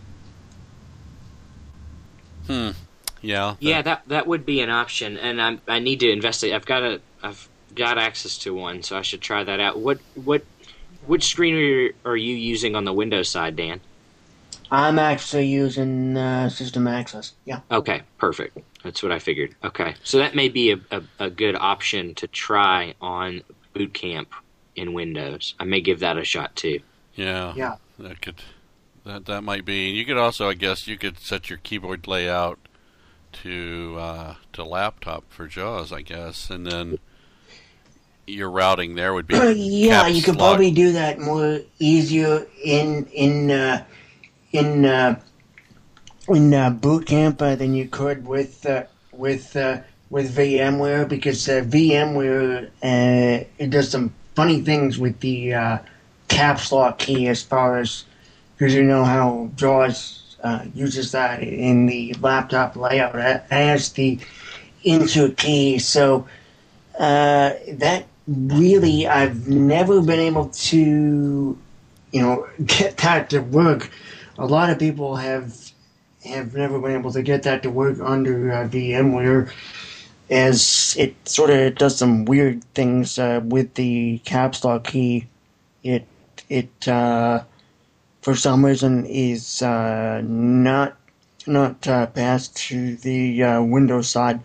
Hmm. Yeah. Yeah, that that would be an option, and I I need to investigate. I've got a I've got access to one, so I should try that out. What what which screen are you, are you using on the Windows side, Dan? I'm actually using uh, System Access. Yeah. Okay, perfect. That's what I figured. Okay, so that may be a, a, a good option to try on Boot Camp in Windows. I may give that a shot too. Yeah. Yeah. That could that that might be. You could also, I guess, you could set your keyboard layout to uh, to laptop for JAWS, I guess, and then your routing there would be. Uh, yeah, you could lock. probably do that more easier in in uh, in uh, in uh, Boot Camp uh, than you could with uh, with uh, with VMware, because uh, VMware uh, it does some funny things with the uh, caps lock key, as far as, because you know how JAWS uh, uses that in the laptop layout as the insert key. So uh, that really, I've never been able to, you know, get that to work. A lot of people have have never been able to get that to work under uh, VMware, as it sort of does some weird things uh, with the caps lock key. It it uh, for some reason is uh, not not uh, passed to the uh, Windows side.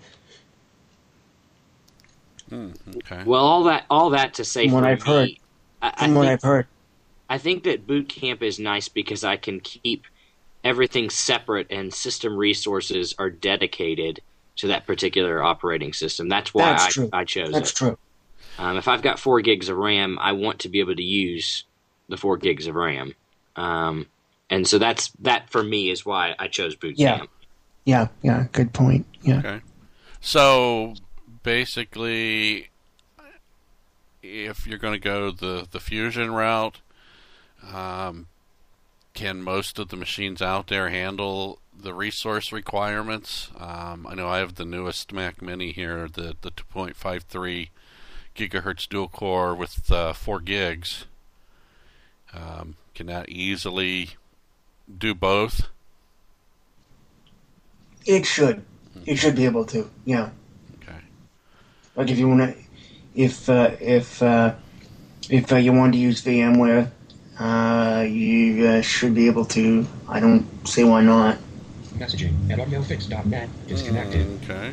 Hmm, okay. Well, all that all that to say, From what for I've me, heard. I, I From what think I've heard. I think that Boot Camp is nice because I can keep everything separate, and system resources are dedicated to that particular operating system. That's why That's I, true. I chose That's it. true. Um, if I've got four gigs of RAM, I want to be able to use the four gigs of RAM, um, and so that's that for me is why I chose Boot Yeah. Camp. Yeah, yeah, good point. Yeah. Okay. So basically, if you're going to go the the Fusion route, um, can most of the machines out there handle the resource requirements? Um, I know I have the newest Mac Mini here, the the two point five three gigahertz dual core with uh, four gigs. Um, can that easily do both? It should. It should be able to. Yeah. Okay. Like if you want to, if uh, if uh, if uh, you want to use VMware, uh, you uh, should be able to. I don't see why not. Messaging at audiofix dot net is connected. Okay.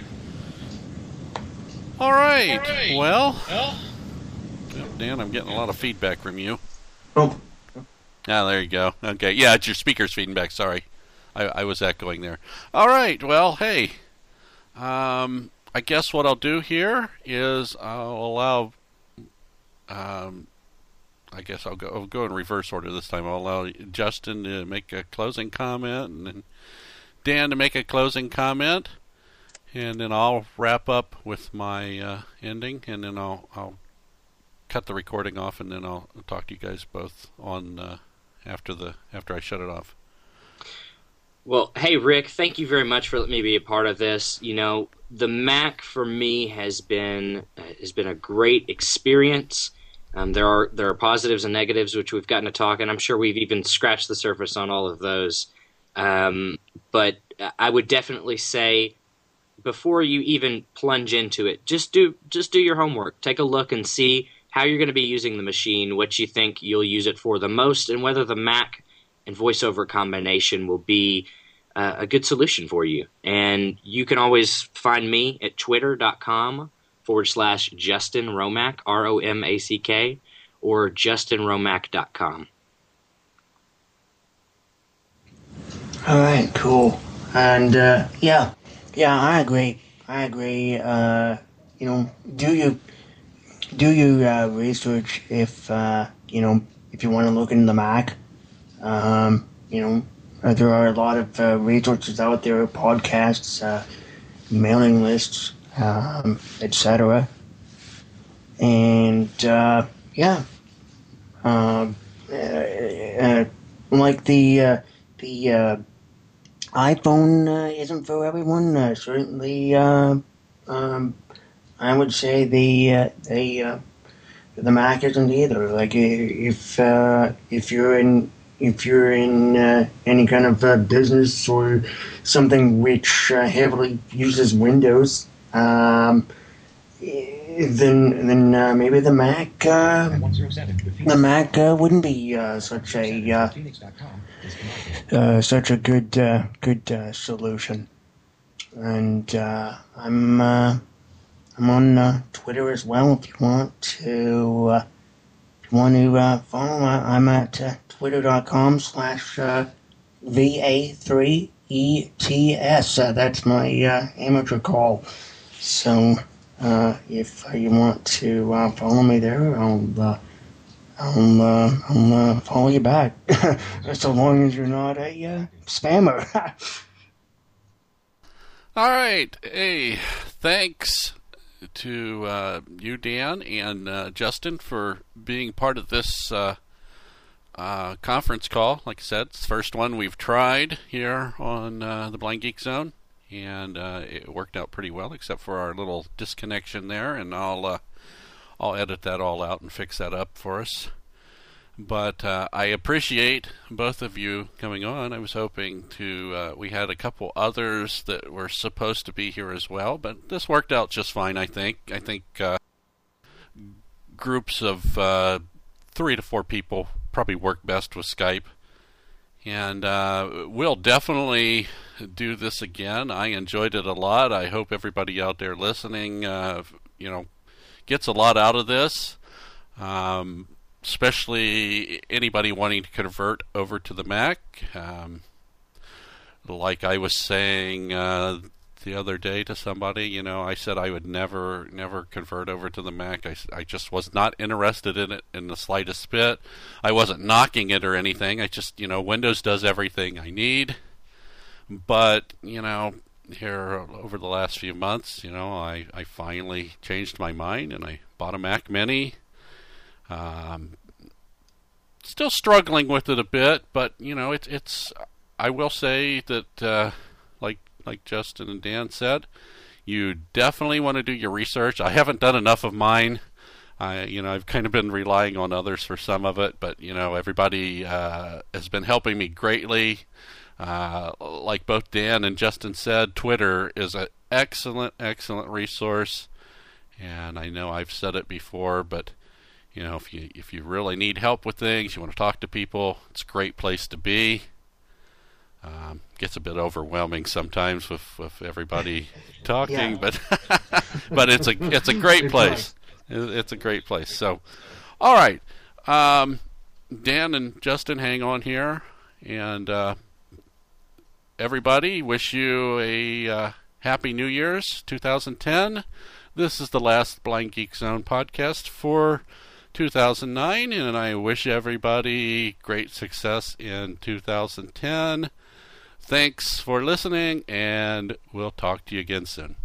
All right. Well, Well, oh, Dan, I'm getting a lot of feedback from you. Oh, Ah, there you go. Okay. Yeah, it's your speakers feeding back. Sorry. I, I was echoing there. All right. Well, hey. Um, I guess what I'll do here is I'll allow... Um, I guess I'll go, I'll go in reverse order this time. I'll allow Justin to make a closing comment, and then Dan to make a closing comment, and then I'll wrap up with my uh, ending, and then I'll, I'll cut the recording off, and then I'll talk to you guys both on uh, after the after I shut it off. Well, hey, Rick, thank you very much for letting me be a part of this. You know, the Mac for me has been uh, has been a great experience. Um, there are there are positives and negatives, which we've gotten to talk, and I'm sure we've even scratched the surface on all of those. Um, but I would definitely say, before you even plunge into it, just do just do your homework. Take a look and see how you're going to be using the machine, what you think you'll use it for the most, and whether the Mac and VoiceOver combination will be uh, a good solution for you. And you can always find me at twitter.com forward slash Justin Romack, R O M A C K, or justin romack dot com. all right, cool. And uh, yeah, yeah, I agree. I agree. Uh, you know, do your do your uh, research if uh, you know if you want to look into the Mac. Um, you know, uh, there are a lot of uh, resources out there, podcasts, uh, mailing lists, um, et cetera. and uh, yeah, uh, uh, uh, like the uh, the uh, iPhone uh, isn't for everyone. Uh, certainly, uh, um, I would say the uh, the uh, the Mac isn't either. Like if uh, if you're in if you're in uh, any kind of uh, business or something which uh, heavily uses Windows, um, then then uh, maybe the Mac uh, the Mac uh, wouldn't be uh, such a uh, uh, such a good uh, good uh, solution. And uh, I'm uh, I'm on uh, Twitter as well. If you want to uh, if you want to uh, follow, I'm at uh, twitter.com slash V A three E T S. Uh, that's my uh, amateur call. So uh, if uh, you want to uh, follow me there, I'll uh, I'll, uh, I'll uh, follow you back. So long as you're not a uh, spammer. All right. Hey, thanks to uh, you, Dan, and uh, Justin for being part of this uh, uh, conference call. Like I said, it's the first one we've tried here on uh, the Blind Geek Zone, and uh, it worked out pretty well, except for our little disconnection there. And I'll uh, I'll edit that all out and fix that up for us. But uh, I appreciate both of you coming on. I was hoping to, uh, we had a couple others that were supposed to be here as well, but this worked out just fine, I think. I think uh, groups of uh, three to four people probably work best with Skype. And uh, we'll definitely do this again. I enjoyed it a lot. I hope everybody out there listening, uh, you know, gets a lot out of this. Um, especially anybody wanting to convert over to the Mac. Um, like I was saying uh, the other day to somebody, you know, I said I would never, never convert over to the Mac. I, I just was not interested in it in the slightest bit. I wasn't knocking it or anything. I just, you know, Windows does everything I need. But, you know, here over the last few months, you know, I, I finally changed my mind and I bought a Mac Mini. Um, still struggling with it a bit, but you know, it's it's. I will say that, uh, like like Justin and Dan said, you definitely want to do your research. I haven't done enough of mine. I you know I've kind of been relying on others for some of it, but you know everybody uh, has been helping me greatly. Uh, like both Dan and Justin said, Twitter is an excellent excellent resource, and I know I've said it before, but. You know, if you if you really need help with things, you want to talk to people, it's a great place to be. Um, gets a bit overwhelming sometimes with, with everybody talking, Yeah. but but it's a it's a great place. It's a great place. So, all right, um, Dan and Justin, hang on here, and uh, everybody, wish you a uh, happy New Year's, two thousand ten. This is the last Blind Geek Zone podcast for two thousand nine, and I wish everybody great success in two thousand ten. Thanks for listening, and we'll talk to you again soon.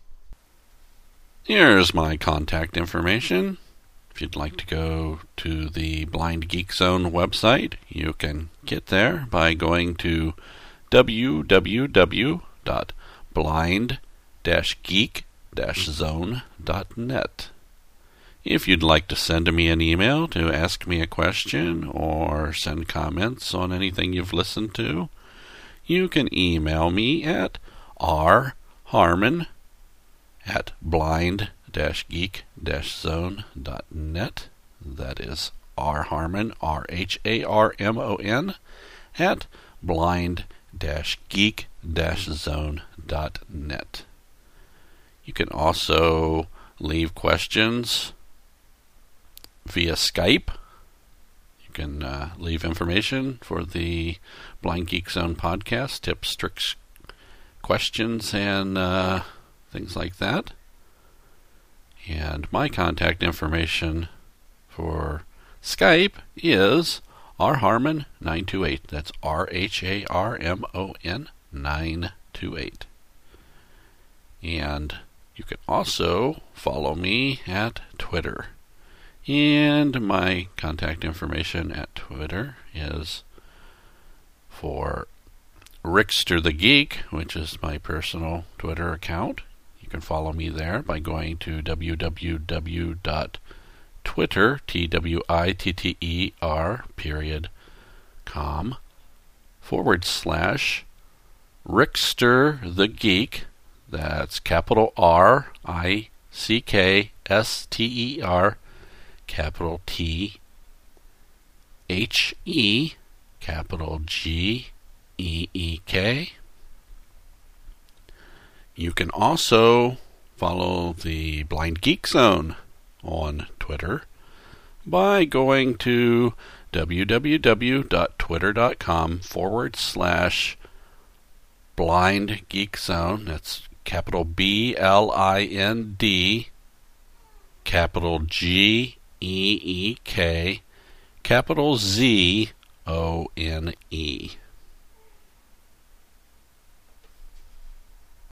Here's my contact information. If you'd like to go to the Blind Geek Zone website, you can get there by going to w w w dot blind dash geek dash zone dot net. If you'd like to send me an email to ask me a question or send comments on anything you've listened to, you can email me at rharmon at blind dash geek dash zone dot net. That is rharmon, R H A R M O N, at blind dash geek dash zone dot net. You can also leave questions via Skype. You can uh, leave information for the Blind Geek Zone podcast, tips, tricks, questions, and uh, things like that. And my contact information for Skype is rharmon nine two eight. That's R H A R M O N nine two eight. And you You can also follow me at Twitter. And my contact information at Twitter is for Rickster the Geek, which is my personal Twitter account. You can follow me there by going to www.twitter, T-W-I-T-T-E-R, period, com, forward slash Rickster the Geek. That's capital R I C K S T E R, capital T H E, capital G E E K. You can also follow the Blind Geek Zone on Twitter by going to www.twitter.com forward slash Blind Geek Zone. That's capital B L I N D, capital G E E K, capital Z O N E.